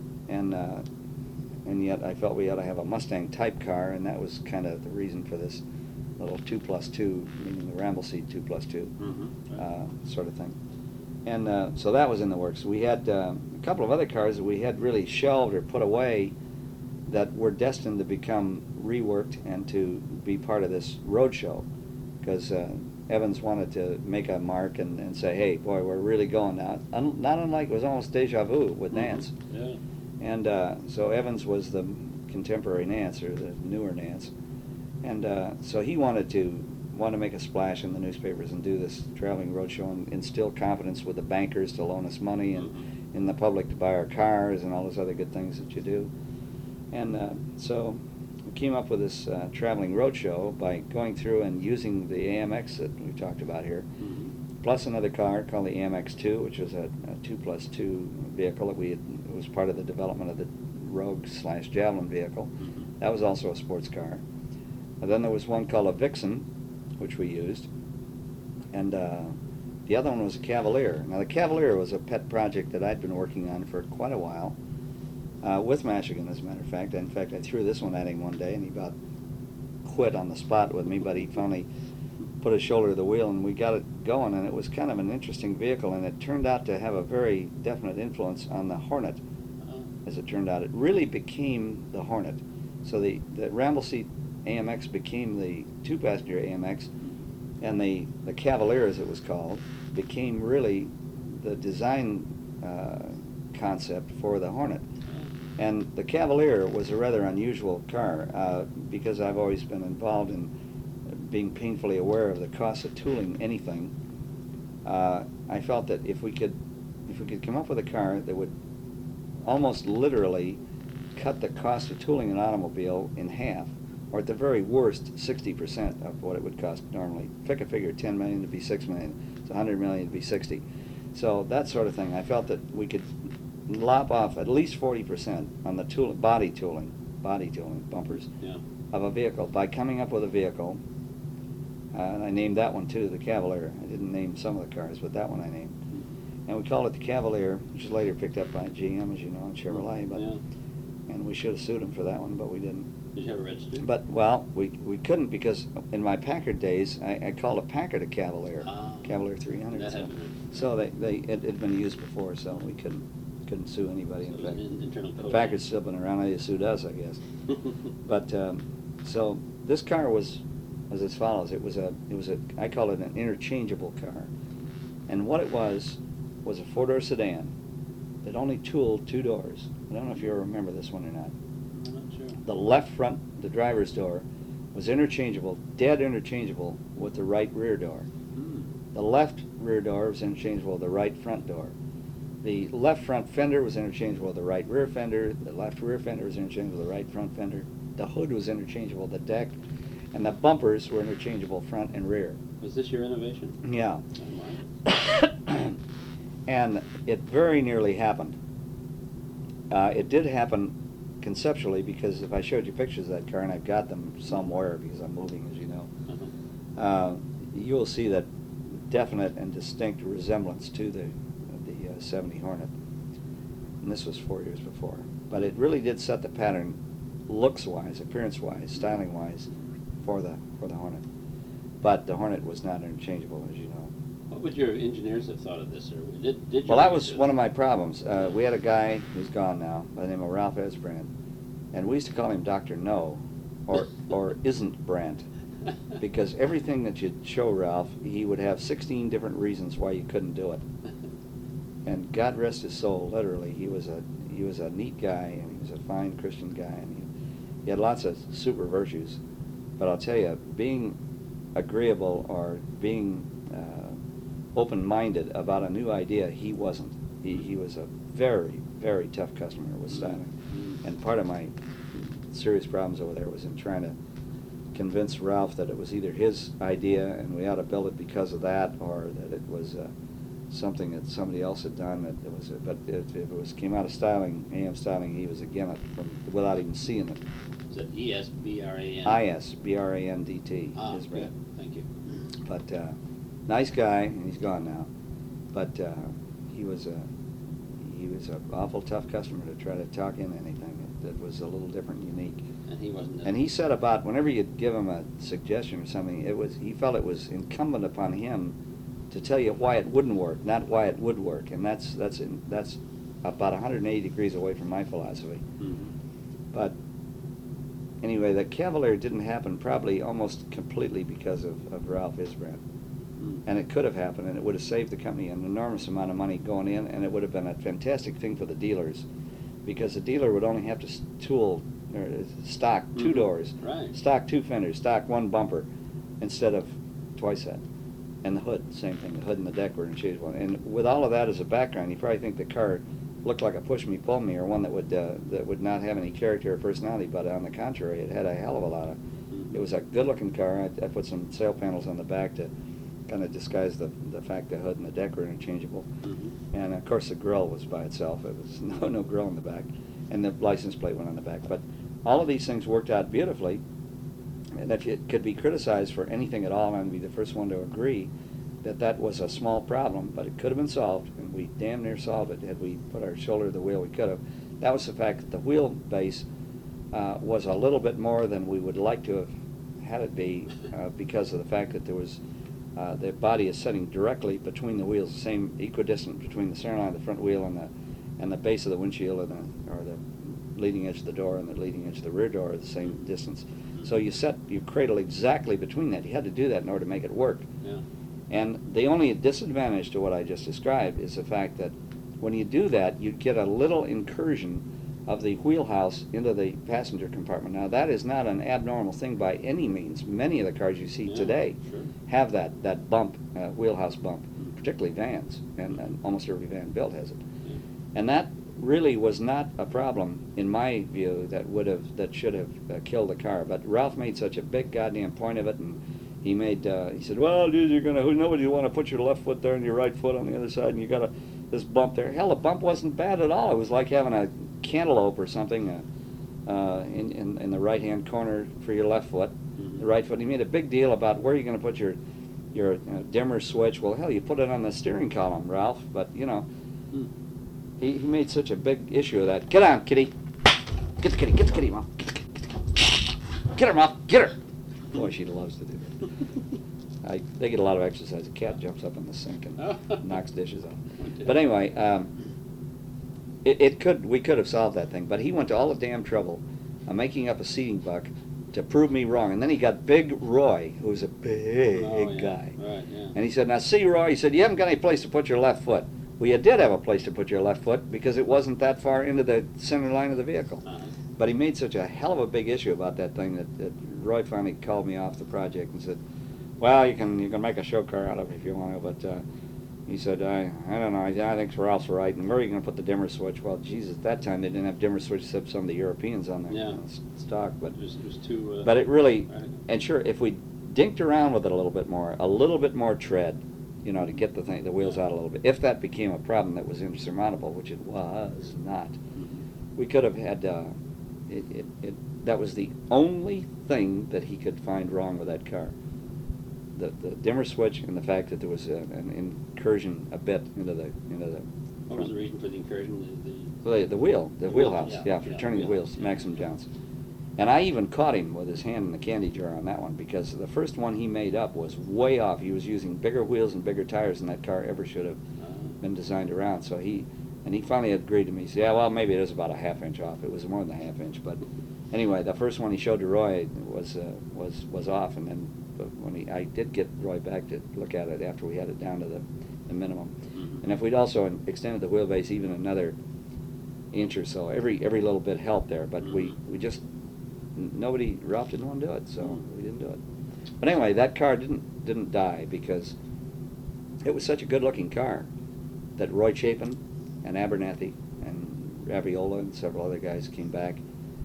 And yet I felt we ought to have a Mustang type car, and that was kind of the reason for this little 2+2, meaning the Ramble seat 2+2 sort of thing. And so that was in the works. We had a couple of other cars that we had really shelved or put away that were destined to become reworked and to be part of this road show, because Evans wanted to make a mark and say, hey, boy, we're really going now. Not unlike, it was almost deja vu with Nance. Yeah. And so Evans was the contemporary Nance, or the newer Nance. And so he wanted to make a splash in the newspapers and do this traveling roadshow and instill confidence with the bankers to loan us money and in the public to buy our cars and all those other good things that you do. And so we came up with this traveling roadshow by going through and using the AMX that we talked about here, plus another car called the AMX2, which was a 2+2 vehicle that it was part of the development of the Rogue/Javelin vehicle. That was also a sports car. And then there was one called a Vixen, which we used, and the other one was a Cavalier. Now the Cavalier was a pet project that I'd been working on for quite a while, with Mashigan, as a matter of fact. In fact, I threw this one at him one day, and he about quit on the spot with me, but he finally put his shoulder to the wheel, and we got it going, and it was kind of an interesting vehicle, and it turned out to have a very definite influence on the Hornet. As it turned out, it really became the Hornet. So the Ramble seat AMX became the two-passenger AMX, and the Cavalier, as it was called, became really the design concept for the Hornet. And the Cavalier was a rather unusual car because I've always been involved in being painfully aware of the cost of tooling anything. I felt that if we could come up with a car that would almost literally cut the cost of tooling an automobile in half, or at the very worst, 60% of what it would cost normally. Pick a figure, 10 million to be 6 million, it's 100 million to be 60. So that sort of thing, I felt that we could lop off at least 40% on the body tooling, bumpers, of a vehicle by coming up with a vehicle. And I named that one too, the Cavalier. I didn't name some of the cars, but that one I named. And we called it the Cavalier, which was later picked up by GM, as you know, and Chevrolet. But and we should have sued them for that one, but we didn't. Did you have it registered? But, well, we couldn't, because in my Packard days, I called a Packard a Cavalier, Cavalier 300. That So, happened. so it had been used before, so we couldn't couldn't sue anybody. So In fact, internal the code. Packard's still been around. They sued us, I guess. But so this car was as follows. It was a I call it an interchangeable car, and what it was a 4-door sedan that only tooled 2 doors. I don't know if you remember this one or not. I'm not sure. The left front, the driver's door, was interchangeable, dead interchangeable with the right rear door. The left rear door was interchangeable with the right front door. The left front fender was interchangeable with the right rear fender. The left rear fender was interchangeable with the right front fender. The hood was interchangeable with the deck. And the bumpers were interchangeable front and rear. Was this your innovation? Yeah. Oh, my. And it very nearly happened. It did happen conceptually, because if I showed you pictures of that car, and I've got them somewhere because I'm moving, as you know, you will see that definite and distinct resemblance to the 70 Hornet. And this was 4 years before. But it really did set the pattern, looks-wise, appearance-wise, styling-wise, for the Hornet. But the Hornet was not interchangeable, as you know. What would your engineers have thought of this, or did you? Well, that was one of my problems. We had a guy who's gone now by the name of Ralph Esbrandt, and we used to call him Dr. No, or Isn't Brandt, because everything that you'd show Ralph, he would have 16 different reasons why you couldn't do it. And God rest his soul, literally, he was a neat guy, and he was a fine Christian guy, and he had lots of super virtues. But I'll tell you, being agreeable or being open-minded about a new idea, he wasn't. He was a very, very tough customer with styling. And part of my serious problems over there was in trying to convince Ralph that it was either his idea and we ought to build it because of that, or that it was something that somebody else had done. That it was. But if it came out of styling, AM styling, he was against it without even seeing it. Is it ESBRAN? ISBRANDT. Ah, His good. brand. Thank you. But nice guy, and he's gone now. But he was an awful tough customer to try to talk in anything that was a little different and unique. And he wasn't. And he said about whenever you'd give him a suggestion or something, he felt it was incumbent upon him to tell you why it wouldn't work, not why it would work. And that's about 180 degrees away from my philosophy. But anyway, the Cavalier didn't happen probably almost completely because of Ralph Esbrandt. And it could have happened, and it would have saved the company an enormous amount of money going in, and it would have been a fantastic thing for the dealers, because the dealer would only have to stock 2 doors, Right. stock 2 fenders, stock 1 bumper, instead of twice that. And the hood, same thing. The hood and the deck were interchangeable. And with all of that as a background, you probably think the car looked like a push-me, pull-me, or one that would not have any character or personality. But on the contrary, it had a hell of a lot of. It was a good-looking car. I put some sail panels on the back to kind of disguise the fact the hood and the deck were interchangeable. And of course, the grill was by itself. It was no grill in the back, and the license plate went on the back. But all of these things worked out beautifully. And if it could be criticized for anything at all, I'd be the first one to agree that was a small problem, but it could have been solved, and we damn near solved it had we put our shoulder to the wheel. We could have. That was the fact that the wheelbase was a little bit more than we would like to have had it be, because of the fact that there was the body is sitting directly between the wheels, the same equidistant between the center line of the front wheel and the base of the windshield, or the leading edge of the door and the leading edge of the rear door are the same distance. So you set your cradle exactly between that. You had to do that in order to make it work. Yeah. And the only disadvantage to what I just described is the fact that when you do that, you get a little incursion of the wheelhouse into the passenger compartment. Now, that is not an abnormal thing by any means. Many of the cars you see today have that bump, wheelhouse bump, particularly vans, and almost every van built has it. And that really was not a problem, in my view, that should have killed the car. But Ralph made such a big goddamn point of it, and he said, well, dude, nobody want to put your left foot there and your right foot on the other side, and you got this bump there. Hell, the bump wasn't bad at all. It was like having a cantaloupe or something in the right-hand corner for your left foot, the right foot. He made a big deal about where you're going to put your dimmer switch. Well, hell, you put it on the steering column, Ralph. But he made such a big issue of that. Get on, kitty. Get the kitty, Mom. Get her, Mom. Get her. Boy, she loves to do that. They get a lot of exercise. A cat jumps up in the sink and knocks dishes off. But anyway, We could have solved that thing, but he went to all the damn trouble of making up a seating buck to prove me wrong. And then he got Big Roy, who was a big guy. Right, yeah. And he said, now see, Roy, he said, you haven't got any place to put your left foot. Well, you did have a place to put your left foot because it wasn't that far into the center line of the vehicle. But he made such a hell of a big issue about that thing that Roy finally called me off the project and said, well, you can make a show car out of it if you want to, but he said, I don't know, I think Ralph's right, and where are you going to put the dimmer switch? Well, Jesus, at that time they didn't have dimmer switch except some of the Europeans on their stock. But it was too... but it really, right. and sure, if we dinked around with it a little bit more tread, to get the wheels out a little bit, if that became a problem that was insurmountable, which it was not, we could have had, that was the only thing that he could find wrong with that car. The dimmer switch and the fact that there was an incursion a bit into the What was the reason for the incursion? the wheelhouse, for turning the wheels, yeah. Maxim Johnson. And I even caught him with his hand in the candy jar on that one because the first one he made up was way off. He was using bigger wheels and bigger tires than that car ever should have been designed around. So he finally agreed to me. He said, yeah, well, maybe it is about a half inch off. It was more than a half inch, but anyway, the first one he showed to Roy was off, and then when I did get Roy back to look at it after we had it down to the minimum. And if we'd also extended the wheelbase even another inch or so, every little bit helped there. But we just Ralph didn't want to do it, so we didn't do it. But anyway, that car didn't die because it was such a good-looking car that Roy Chapin and Abernathy and Raviola and several other guys came back,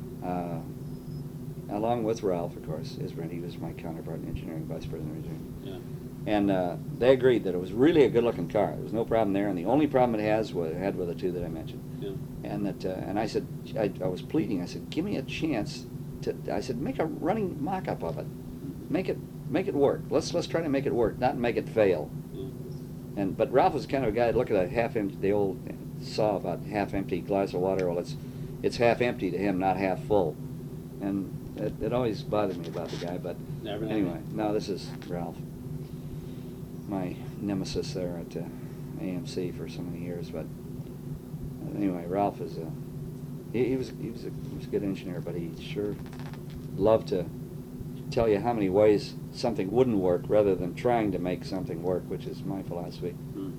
along with Ralph, of course. He was my counterpart in engineering, vice president of engineering. Yeah. And they agreed that it was really a good-looking car. There was no problem there, and the only problem it had with the two that I mentioned. Yeah. And I said, I was pleading. I said, give me a chance I said, make a running mock-up of it. Make it work. Let's try to make it work, not make it fail. Yeah. But Ralph was the kind of a guy to look at a half-empty, the old saw about half-empty glass of water. Well, it's half-empty to him, not half full. And it always bothered me about the guy. But anyway, no, this is Ralph, my nemesis there at AMC for so many years. But anyway, Ralph is he was a good engineer, but he sure loved to tell you how many ways something wouldn't work rather than trying to make something work, which is my philosophy.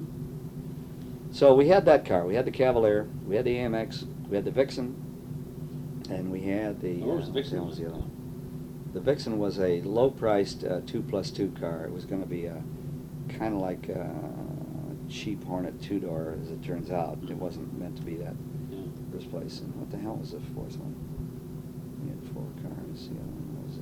So we had that car. We had the Cavalier. We had the AMX. We had the Vixen. And we had the... What was the Vixen? What was the other one? The Vixen was a low-priced 2+2 car. It was going to be kind of like a cheap Hornet two-door, as it turns out. It wasn't meant to be that in the first place. And what the hell was the fourth one? We had 4 cars. The other one was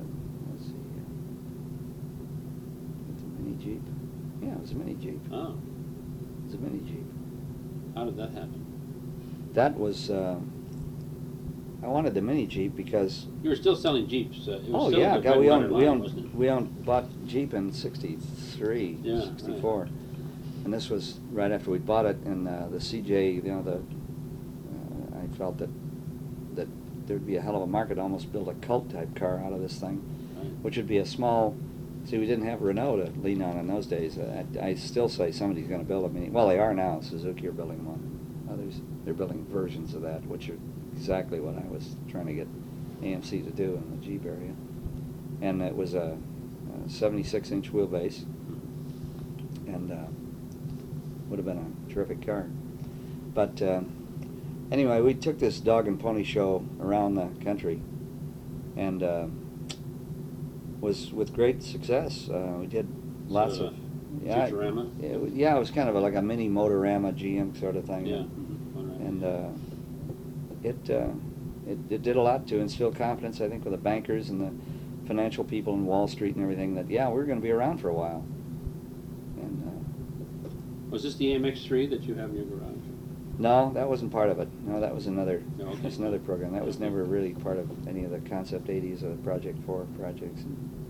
the mini Jeep. Yeah, it was a mini Jeep. Oh. It was a mini Jeep. How did that happen? That was... I wanted the mini Jeep because... You were still selling Jeeps. It was oh still yeah, the God, we bought Jeep in '63, Yeah, '64, right. And this was right after we bought it. And the CJ, I felt that there'd be a hell of a market to almost build a cult type car out of this thing, Right. which would be a small. See, we didn't have Renault to lean on in those days. I still say somebody's going to build a mini. Well, they are now. Suzuki are building one. Others, they're building versions of that, which are exactly what I was trying to get AMC to do in the Jeep area. And it was a 76-inch wheelbase, and would have been a terrific car. But anyway, we took this dog and pony show around the country, and was with great success. We did lots of Futurama? Yeah, it was kind of like a mini Motorama GM sort of thing. Yeah. And it did a lot to instill confidence, I think, with the bankers and the financial people in Wall Street and everything, that we're going to be around for a while. And was this the AMX3 that you have in your garage? no, that wasn't part of it. No, that was another. No, okay. That's another program. That was never really part of any of the Concept 80s or the Project 4 projects.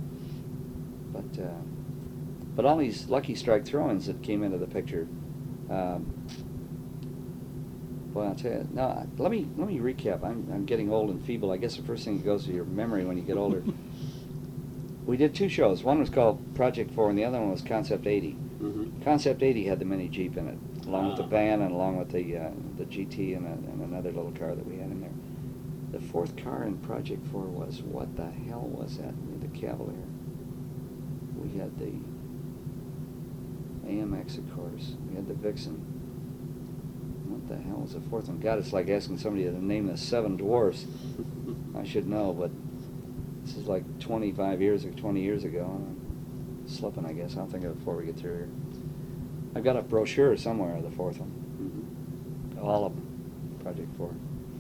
But all these Lucky Strike throw-ins that came into the picture. Well, I'll tell you. No, let me recap. I'm getting old and feeble. I guess the first thing that goes to your memory when you get older. We did 2 shows. One was called Project 4, and the other one was Concept 80. Mm-hmm. Concept 80 had the mini Jeep in it. along with the van and along with the GT and another little car that we had in there. The fourth car in Project 4 was, what the hell was that? The Cavalier. We had the AMX, of course. We had the Vixen. What the hell was the fourth one? God, it's like asking somebody to name the seven dwarfs. I should know, but this is like 25 years or 20 years ago. I'm slipping, I guess. I'll think of it before we get through here. I've got a brochure somewhere of the fourth one. Mm-hmm. All of them. Project 4.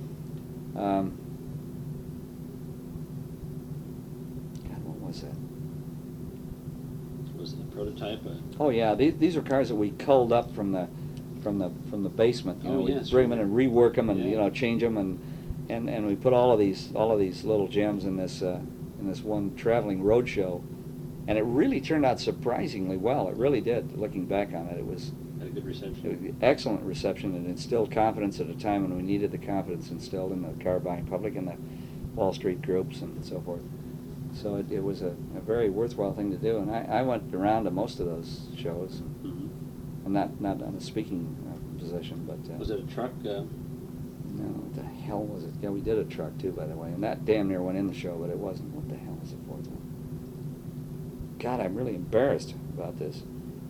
God, what was that? Was it a prototype? Oh yeah, these are cars that we culled up from the basement. You know, we yes, bring them in and rework them and yeah. Change them and we put all of these little gems in this one traveling road show, and it really turned out surprisingly well. It really did. Looking back on it, it was Had a good reception. excellent reception, and instilled confidence at a time when we needed the confidence instilled in the car buying public and the Wall Street groups and so forth. So it was a very worthwhile thing to do, and I went around to most of those shows. Mm-hmm. I'm not on a speaking position, but Was it a truck? no, what the hell was it? Yeah, we did a truck too, by the way, and that damn near went in the show, but it wasn't. What the hell was the fourth one? God, I'm really embarrassed about this.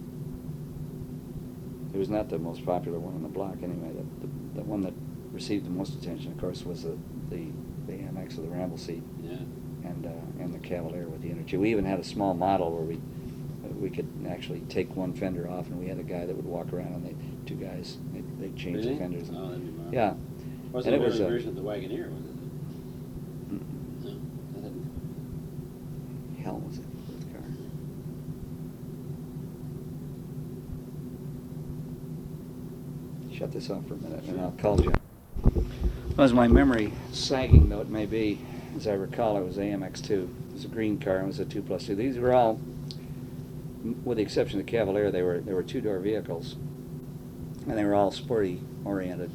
It was not the most popular one on the block, anyway. The one that received the most attention, of course, was the AMX of the Ramble seat. Yeah. And the Cavalier with the Energy. We even had a small model where we could actually take one fender off, and we had a guy that would walk around, and two guys they'd change Really? the fenders. Oh, that'd be marvelous. Yeah. Wasn't And it it was a a version of the Wagoneer, was it? No, that didn't. hell was it? Fourth car. Shut this off for a minute, and I'll call you. As my memory sagging though it may be, as I recall, it was AMX2. It was a green car. It was a 2+2. These were all, with the exception of the Cavalier, they were two-door vehicles, and they were all sporty oriented,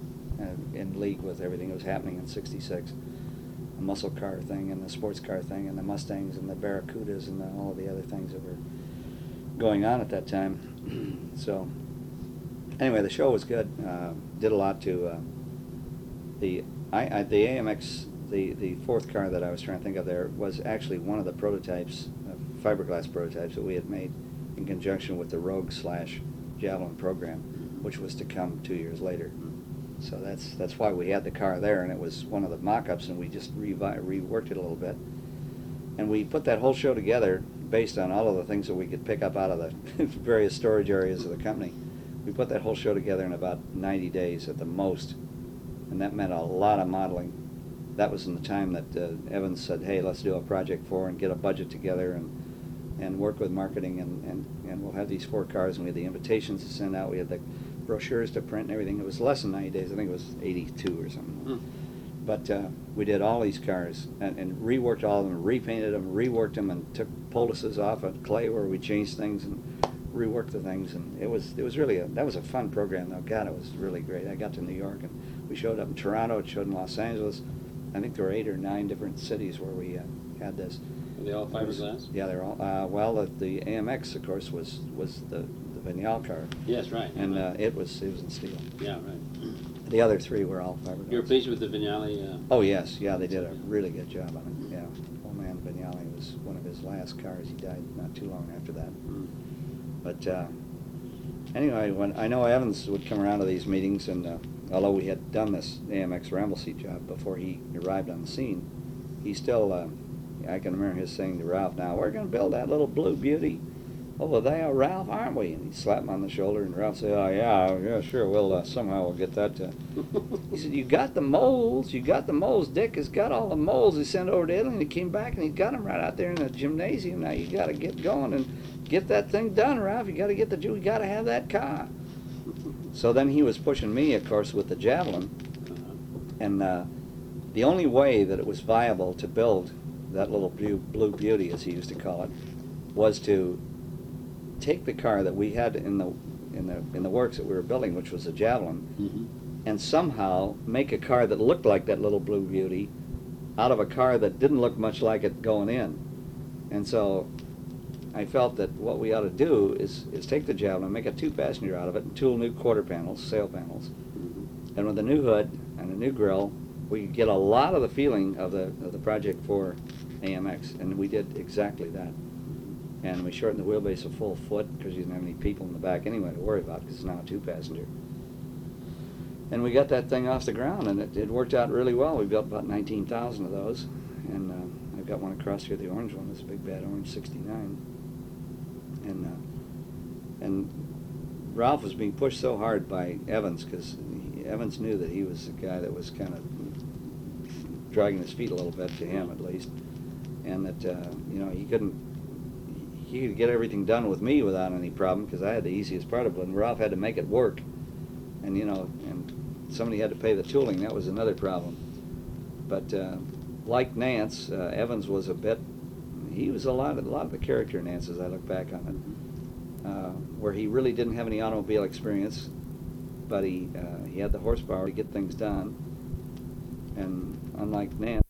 in league with everything that was happening in '66. The muscle car thing and the sports car thing and the Mustangs and the Barracudas and all of the other things that were going on at that time. So anyway, the show was good. Did a lot to the AMX. The fourth car that I was trying to think of there was actually one of the prototypes, fiberglass prototypes that we had made in conjunction with the Rogue/Javelin program, which was to come 2 years later. So that's why we had the car there, and it was one of the mock-ups, and we just reworked it a little bit. And we put that whole show together based on all of the things that we could pick up out of the various storage areas of the company. We put that whole show together in about 90 days at the most, and that meant a lot of modeling. That was in the time that Evans said, hey, let's do a Project 4 and get a budget together and work with marketing, and we'll have these 4 cars, and we had the invitations to send out, we had the brochures to print and everything. It was less than 90 days. I think it was 82 or something. But we did all these cars and reworked all of them, repainted them, reworked them, and took poultices off of clay where we changed things and reworked the things. And it was really that was a fun program though. God, it was really great. I got to New York and we showed up in Toronto. It showed in Los Angeles. I think there were 8 or 9 different cities where we had this. Were they all fiberglass? Yeah, they're all. Well, the AMX, of course, was the Vignale car. Yes, right. And it was in steel. Yeah, right. The other 3 were all fiberglass. You were pleased with the Vignale? Oh yes, yeah, they did a really good job on it. Yeah, old man Vignale was one of his last cars. He died not too long after that. But anyway, when I know Evans would come around to these meetings, and although we had done this AMX Ramble seat job before he arrived on the scene, he still. I can remember his saying to Ralph, "Now we're going to build that little blue beauty over there, Ralph, aren't we?" And he slapped him on the shoulder, and Ralph said, "Oh yeah, sure. We'll somehow we'll get that." He said, "You got the molds. Dick has got all the molds. He sent over to Italy, and he came back, and he got them right out there in the gymnasium. Now you got to get going and get that thing done, Ralph. You got to get you got to have that car." So then he was pushing me, of course, with the Javelin, and the only way that it was viable to build that little blue beauty, as he used to call it, was to take the car that we had in the works that we were building, which was a Javelin, and somehow make a car that looked like that little blue beauty out of a car that didn't look much like it going in. And so I felt that what we ought to do is take the Javelin, make a 2-passenger out of it, and tool new quarter panels, sail panels. Mhm. And with a new hood and a new grill, we could get a lot of the feeling of the Project 4 AMX, and we did exactly that. And we shortened the wheelbase a full foot because you didn't have any people in the back anyway to worry about, because it's now a 2-passenger. And we got that thing off the ground, and it worked out really well. We built about 19,000 of those, and I've got one across here, the orange one, this big bad orange 69. And Ralph was being pushed so hard by Evans, because Evans knew that he was the guy that was kind of dragging his feet a little bit, to him at least, and that he could get everything done with me without any problem, because I had the easiest part of it, and Ralph had to make it work, and and somebody had to pay the tooling. That was another problem. But like Nance, Evans was he was a lot of the character Nance, as I look back on it, where he really didn't have any automobile experience, but he had the horsepower to get things done. And unlike Nance,